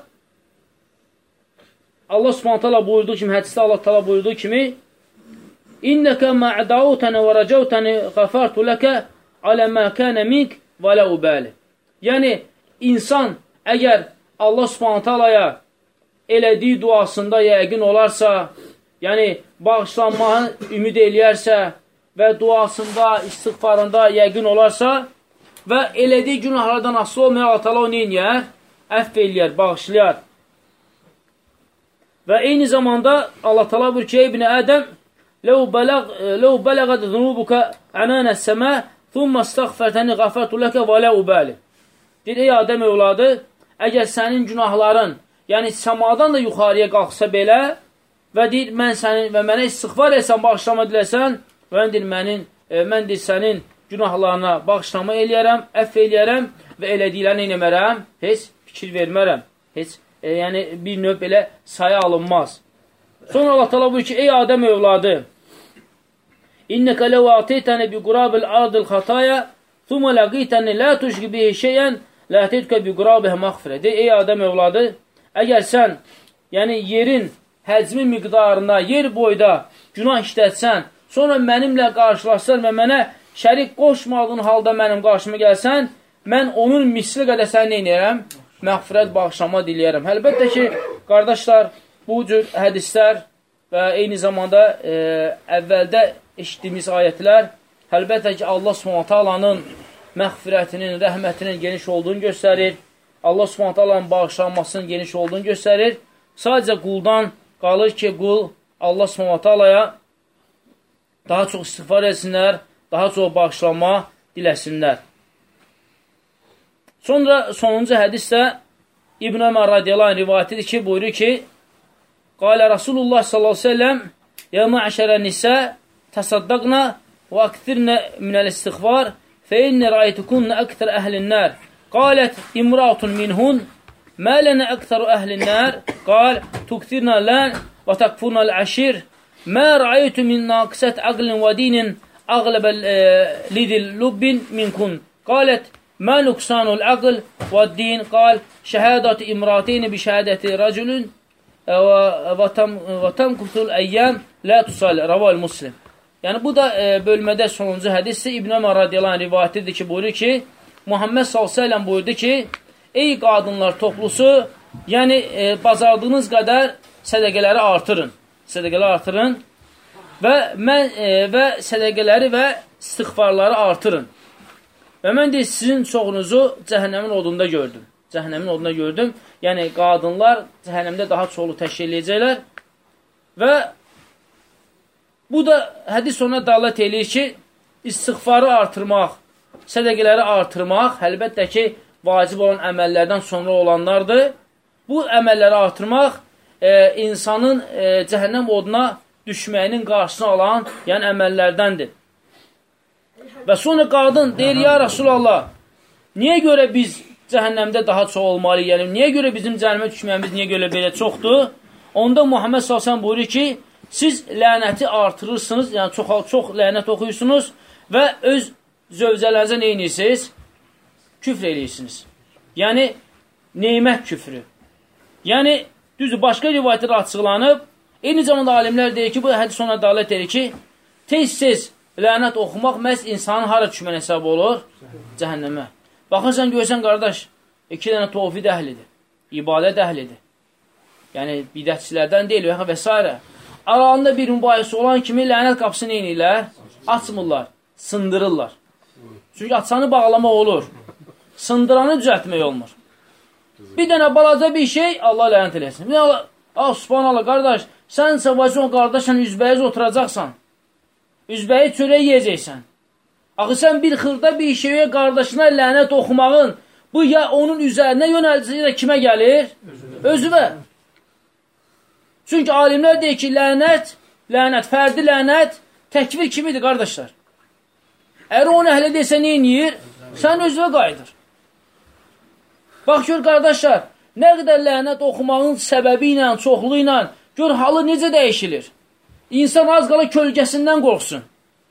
Allah Subhanahu taala buyurduğu kimi, hədisdə Allah taala buyurduğu kimi İnnəkə mə'dəutəni və rəcəutəni qəfartu ləkə alə mə kənə mink və lə ubəli. Yəni, insan əgər Allah Subhanahu taalaya elədiyi duasında yəqin olarsa, yəni bağışlanmağı ümid eləyərsə və duasında, istiğfarında yəqin olarsa və elədiyi günahlardan asılı olmayan Allah təala o neyniyər? Əfv eləyər, bağışlayar. Və eyni zamanda Allah təala buyurur ki, ibn Ədəm, "Ləv bələğət zunubuka ananəs səmə, thumma istəğfərtəni qəfərtu ləkə və lə ubəli." Deyir, ey Adəm övladı, əgər sənin günahların, yəni səmadan da yuxarıya qalxsa belə və deyir, mən sənin və mənə istiğfar etsən, bağışlama diləsən, və mən deyir, mənin, e, mən deyir, sənin günahlarına bağışlama eləyərəm, əfv eləyərəm və elədiklərini eləmərəm, heç fikir vermərəm, heç, e, yəni bir növ belə saya alınmaz. Sonra Allah təala buyurur ki, ey Adəm övladı, İnnəkə ləv ateytəni bi qurabil ardil xataya, thumə ləqitəni lə tuşqi bihi şeyən, lə ateytkə bi qurabihə məğfirə. Deyir, ey Adəm övladı, əgər sən, yəni yerin həcmi miqdarında, yer boyda günah işlətsən, sonra mənimlə qarşılaşsan və mənə şərik qoşmadığın halda mənim qarşıma gəlsən, mən onun misli qədər səni neynəyərəm? Məğfirət, bağışlama diləyərəm. Əlbəttə ki, qardaşlar, bu cür hədislər və eyni zamanda e, əvvəldə eşitdiyimiz ayətlər, əlbəttə ki, Allah Subhanahu taalanın məğfirətinin, rəhmətinin geniş olduğunu göstərir. Allah Subhanahu taalanın bağışlanmasının geniş olduğunu göstərir. Sadəcə quldan qalır ki, qul Allah Subhanahu taalaya daha çox istiğfar etsinlər, daha çox bağışlanma diləsinlər. Sonra sonuncu hədisdə İbn Ömər radiyallahu anh rivayət edir ki, buyurur ki, Qalə Rasulullah sallallahu aleyhi ve sellem Ya ma'şərə nisə təsaddaqna və aktirnə minəl istiğfar fə inni rəytukunna əktər əhlinnər. Qalət imratun minhun mə lənə əktəru əhlinnər. Qal tuktirnə lən və takfurnəl əşir. Mə rəytu min naqisət əqlin və dinin əqləbə lidil lubbin minkun. Qalət mə nuksanul əql və din. Qal şəhədət imrateyni bi şəhədəti rəculun və tamkutul əyyəm lə tusal rəval muslim. Yəni, bu da e, bölmədə sonuncu hədisdir. İbn Ömər radiyallahu anh rivayət edir ki, buyurur ki, Muhammed sallallahu aleyhi ve sellem buyurdu ki, ey qadınlar toplusu, yəni e, bacardığınız qədər sədəqələri artırın. Sədəqələri artırın və, mən, e, və sədəqələri və istiğfarları artırın. Və mən de sizin çoxunuzu cəhənnəmin odunda gördüm. Cəhənnəmin odunda gördüm. Yəni, qadınlar cəhənnəmdə daha çoxlu təşkil edəcəklər və bu da hədis ona dəlalət eləyir ki, istiğfarı artırmaq, sədəqələri artırmaq, əlbəttə ki, vacib olan əməllərdən sonra olanlardır. Bu əməlləri artırmaq e, insanın e, cəhənnəm oduna düşməyinin qarşısını alan, yəni əməllərdəndir. Və sonra qadın deyir, ya Rasulallah, niyə görə biz cəhənnəmdə daha çox olmalıyıq? Yəni, niyə görə bizim cəhənnəmə düşməyimiz niyə görə belə çoxdur? Onda Muhammed sallallahu əleyhi və səlləm buyurur ki, siz lənəti artırırsınız, yəni çox, çox lənət oxuyursunuz və öz zövcələrinizə nə edirsiniz? Küfr edirsiniz. Yəni, neymət küfrü. Yəni, düzdür, başqa rivayətlər açıqlanıb, eyni zamanda alimlər deyir ki, bu hədis ona dəlalət edir ki, tez-tez lənət oxumaq məhz insanın hara düşmən hesab olur? Cəhənnəmə. Baxırsan, görsən, qardaş, iki dənə tovfid əhlidir, ibadət əhlidir. Yəni, bidətçilərdən deyil və s. Aralarında bir mübahisə olan kimi lənət qapısını eynirlər, açmırlar, sındırırlar. Çünki açanı bağlamaq olur, sındıranı düzəltmək olmur. Bir dənə balaca bir şey, Allah lənət eləsin. Bir dənə, ah, subhanallah, qardaş, sən səvacın qardaşla üzbəyiz oturacaqsan, üzbəyi çörək yiyəcəksən. Axı, sən bir xırda bir şeyə qardaşına lənət oxumağın, bu ya onun üzərinə yönəldicə kimə gəlir? Özüvə. Çünki alimlər deyir ki, lənət, lənət, fərdi lənət, təkvir kimidir, qardaşlar? Əgər onu əhlə desə, nə inir? Sən özünə qayıdır. Bax, gör, qardaşlar, nə qədər lənət oxumağın səbəbi ilə, çoxluğu ilə, gör, halı necə dəyişilir? İnsan az qala kölgəsindən qorxsun.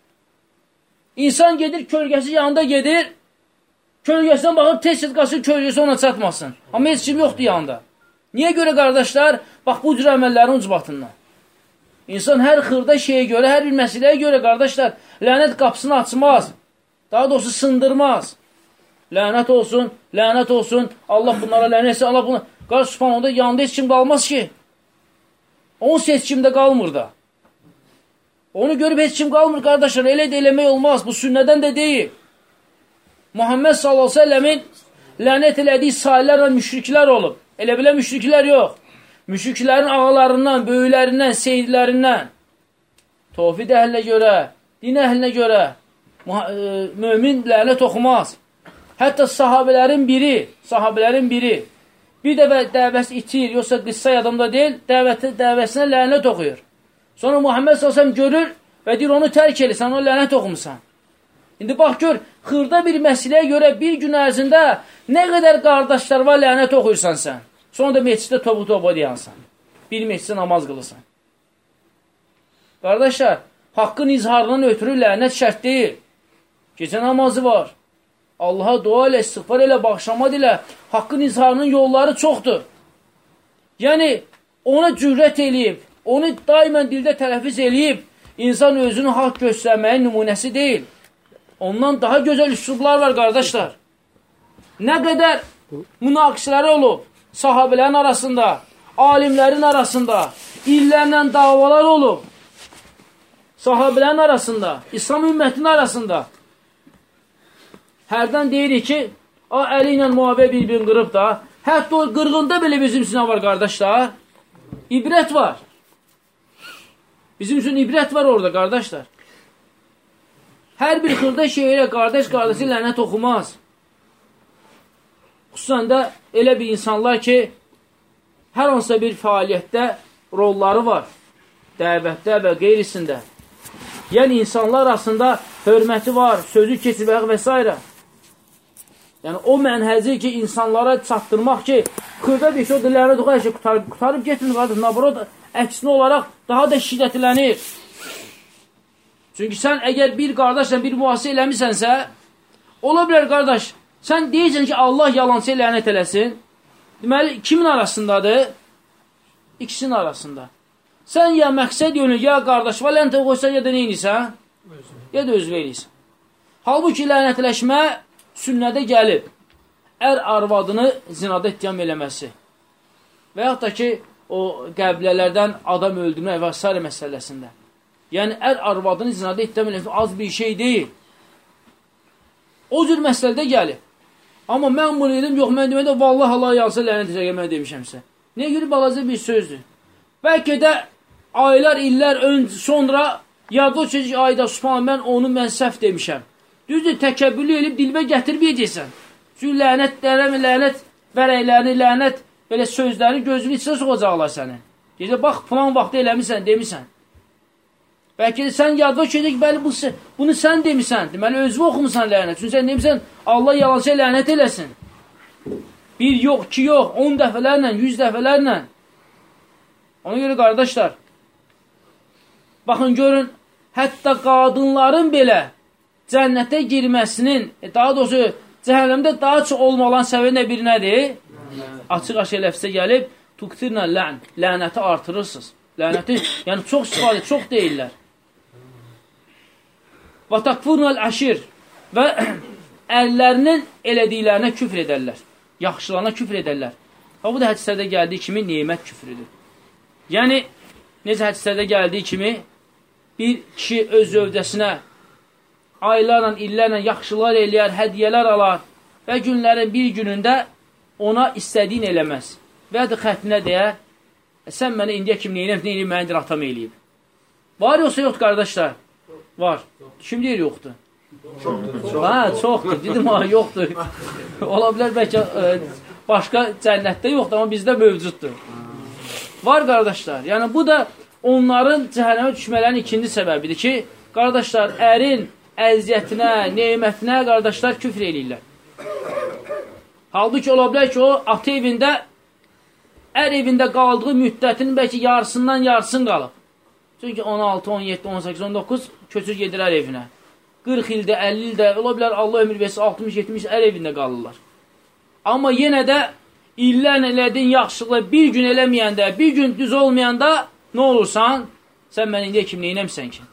İnsan gedir, kölgəsi yanında gedir, kölgəsindən baxıb, tez-tez qaçır, kölgəsi ona çatmasın. Amma heç kim yoxdur yanında. Niyə görə, qardaşlar? Bax, bu cür əməllərin ucbatından. İnsan hər xırda şeyə görə, hər bir məsələyə görə, qardaşlar, lənət qapısını açmaz. Daha doğrusu sındırmaz. Lənət olsun, lənət olsun, Allah bunlara lənət etsin, Allah bunlara... Qardaş, subhan, onda yanında heç kim qalmaz ki. Onun seçkimdə qalmır da. Onu görüb heç kim qalmır, qardaşlar, elə də eləmək olmaz. Bu sünnədən də deyil. Muhammed sallallahu aleyhi ve sellemin lənət elədiyi sahilər və müşriklər olub. Elə belə müşriklər yox. Müşriklərin ağalarından, böyüklərindən, seyidlərindən, tovfid əhlinə görə, din əhlinə görə mömin lənət oxumaz. Hətta sahabələrin biri, sahabələrin biri bir dəfə dəvəsi itir, yoxsa qıssa adamda deyil, dəvəti, dəvəsinə lənət oxuyur. Sonra Muhammed sallallahu əleyhi və səlləm görür və deyir, onu tərk edir, sən onu lənət oxumusan. İndi bax gör, xırda bir məsələyə görə bir gün ərzində nə qədər qardaşlar var lənət oxuyursan sən. Sonra da meclisdə topu-topa deyansan. Bir meclisdə namaz qılırsan. Qardaşlar, haqqın izharından ötürü lənət şərt deyil. Gecə namazı var. Allaha dua ilə, istiğfar ilə, bağışlama ilə haqqın izharının yolları çoxdur. Yəni, ona cürət eləyib, onu daimən dildə tələfiz eləyib, insan özünü haqq göstərməyin nümunəsi deyil. Ondan daha gözəl üslublar var, qardaşlar. Nə qədər münaqişələri olub, sahabələrin arasında, alimlərin arasında, illərlə davalar olub, sahabələrin arasında, İslam ümmətinin arasında. Hərdən deyirik ki, Əli ilə Muaviyə bir-birini qırıb da, hətta o qırğında belə bizim üçün var, qardaşlar. İbrət var. Bizim üçün ibrət var orada, qardaşlar. Hər bir xırda şeylə qardaş qardaşı lənət oxumaz. Xüsusən də elə bir insanlar ki, hər hansısa bir fəaliyyətdə rolları var. Dəvətdə və qeyrisində. Yəni, insanlar arasında hörməti var, sözü keçirmək və s. Yəni, o mənhəzi ki, insanlara çatdırmaq ki, xırda bir şey o da lənət oxu, hər şey qutarıb, qutarıb getmir, qardaş. Nabrod əksinə olaraq daha da şiddətlənir. Çünki sən əgər bir qardaşla bir mühasisə eləmisənsə, ola bilər, qardaş, sən deyirsən ki, Allah yalançıya lənət eləsin. Deməli, kimin arasındadır? İkisinin arasında. Sən ya məqsəd yönü, ya qardaş var, lənət qoysan, ya da neynisən? Ya da özvə eləysən. Halbuki lənətləşmə sünnədə gəlib. Ər arvadını zinada ittiham eləməsi. Və yaxud da ki, o qəbilələrdən adam öldürmə və s. məsələsində. Yəni, ər arvadını zinada ittiham eləməsi az bir şey deyil. O cür məsələdə gəlib. Amma mən bunu dedim, yox, mən demədə, vallahi Allah yansa lənət edəcək, mən demişəmsə. Niyə görə balaca bir sözdür? Bəlkə də aylar, illər ön, sonra yadda çocuk ayda, subhanallah, mən onu mən səhv demişəm. Düzdür, təkəbbürlü elib dilbə gətirməyəcəksən. Çünki lənət, lənət, lənət vərəklərini, lənət belə sözləri gözünün içinə soxacaqlar səni. Deyəcək, bax, plan vaxtı eləmişsən, demişsən. Bəlkə də sən yadva çözək, bəli, bu, bunu sən demişsən. Deməli, özü oxumusan lənət. Çünki sən demişsən, Allah yalancıya lənət eləsin. Bir yox, iki yox, on dəfələrlə, yüz dəfələrlə. Ona görə, qardaşlar, baxın, görün, hətta qadınların belə cənnətə girməsinin, daha doğrusu, cəhənnəmdə daha çox olmalan səviyyə bir nədir? Açıq-açıq ləfsə gəlib, tuktirnə lən, lənəti artırırsınız. Lənəti, yəni çox istifadə, çox deyirlər. Və takfurnəl əşir və əllərinin elədiklərinə küfr edərlər. Yaxşılarına küfr edərlər. Və bu da hədislərdə gəldiyi kimi neymət küfrüdür. Yəni, necə hədislərdə gəldiyi kimi bir kişi öz zövcəsinə aylarla, illərlə yaxşılar eləyər, hədiyyələr alar və günlərin bir günündə ona istədiyin eləməz. Və ya da xətminə deyər, sən mənə indiyə kim neynəm, neynəm, mənədir atam eləyib. Var yoxsa yoxdur, qardaşlar? Var. Kim deyir yoxdur? Çoxdur. Hə, çoxdur. Dedim, ha, yoxdur. Ola bilər, bəlkə ə, başqa cənnətdə yoxdur, amma bizdə mövcuddur. Var, qardaşlar. Yəni, bu da onların cəhənnəmə düşmələrinin ikinci səbəbidir ki, qardaşlar, ərin əziyyətinə, neymətinə, qardaşlar, küfr eləyirlər. Halbuki ola bilər ki, o, ata evində, ər evində qaldığı müddətinin bəlkə yarısından yarısın qalıb. Çünki on altı, on yeddi, on səkkiz, on doqquz köçür gedirər evinə. qırx ildə, əlli ildə, ola bilər Allah ömür versə, altmış yetmiş ər evində qalırlar. Amma yenə də illərlə elədiyin yaxşılıqla bir gün eləməyəndə, bir gün düz olmayanda nə olursan? Sən mən indiyə kim neynəmsən ki?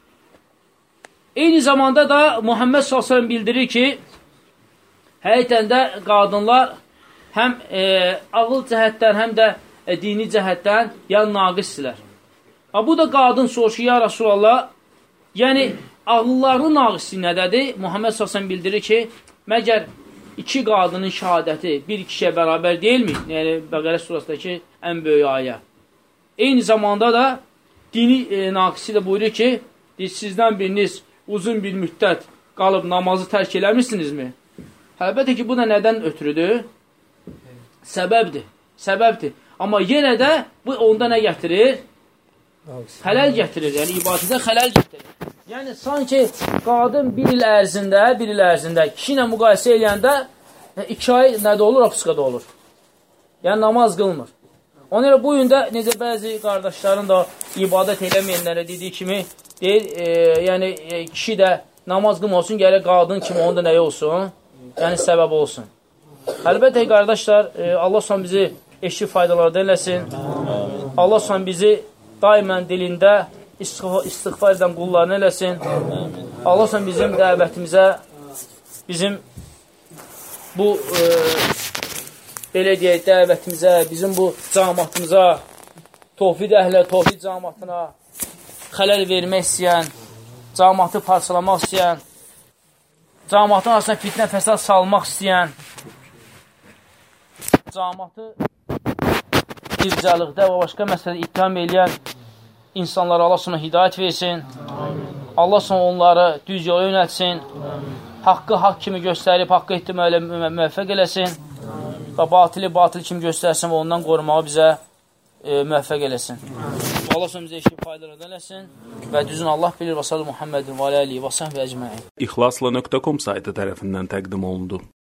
Eyni zamanda da Muhammed sallallahu əleyhi və səlləm bildirir ki, həqiqətən də qadınlar həm e, ağıl cəhətdən, həm də e, dini cəhətdən yəni naqisdirlər. Bu da qadın soruşur ki, ya Rasulallah, yəni ağıllarlı naqisliyi nədədir? Muhammed sallallahu əleyhi və səlləm bildirir ki, məgər iki qadının şəhadəti bir kişiyə bərabər deyilmi? Yəni Bəqərə surasındakı ən böyük ayə. Eyni zamanda da dini e, naqisi də buyurur ki, sizdən biriniz uzun bir müddət qalıb namazı tərk eləmirsinizmi? Əlbəttə ki, bu da nədən ötürüdür? Səbəbdir. Səbəbdir. Amma yenə də bu onda nə gətirir? Xələl gətirir. Yəni, ibadətə xələl gətirir. Yəni, sanki qadın bir il ərzində, bir il ərzində kişi ilə müqayisə eləyəndə iki ay nədə olur? Apsqada olur. Yəni, namaz qılmır. Ona görə bu yunda necə bəzi qardaşların da ibadət eləməyənlərə dediyi kimi deyir, e, yəni e, kişi də namaz qılmasın, gələ qadın kimi onda nəyə olsun? Yəni səbəb olsun. Əlbəttə qardaşlar, e, Allah son bizi eşki faydalardan eləsin. Allah son bizi daimən dilində istiğfar edən qullarını eləsin. Allah son bizim dəvətimizə, bizim bu e, belə deyək, dəvətimizə, bizim bu cəmaatımıza, tövhid əhlə, tövhid cəmaatına xələl vermək istəyən, cəmaatı parçalamaq istəyən, cəmaatın arasına fitnə fəsad salmaq istəyən, cəmaatı ircalıqda və başqa məsələdə ittiham eləyən insanlara Allah sonra hidayət versin. Allah sonra onları düz yola yönəltsin. Haqqı haqq kimi göstərib, haqqı etdirməklə müvəffəq eləsin. Və batili batil kimi göstərsin və ondan qorumağı bizə e, müvəffəq eləsin. Allah sonra bizə işi faydalardan eləsin. Və düzün Allah bilir. Və sallallahu Muhammedin və aləlihi və səhvə əcməin. İxlasla nöqtə com saytı tərəfindən təqdim olundu.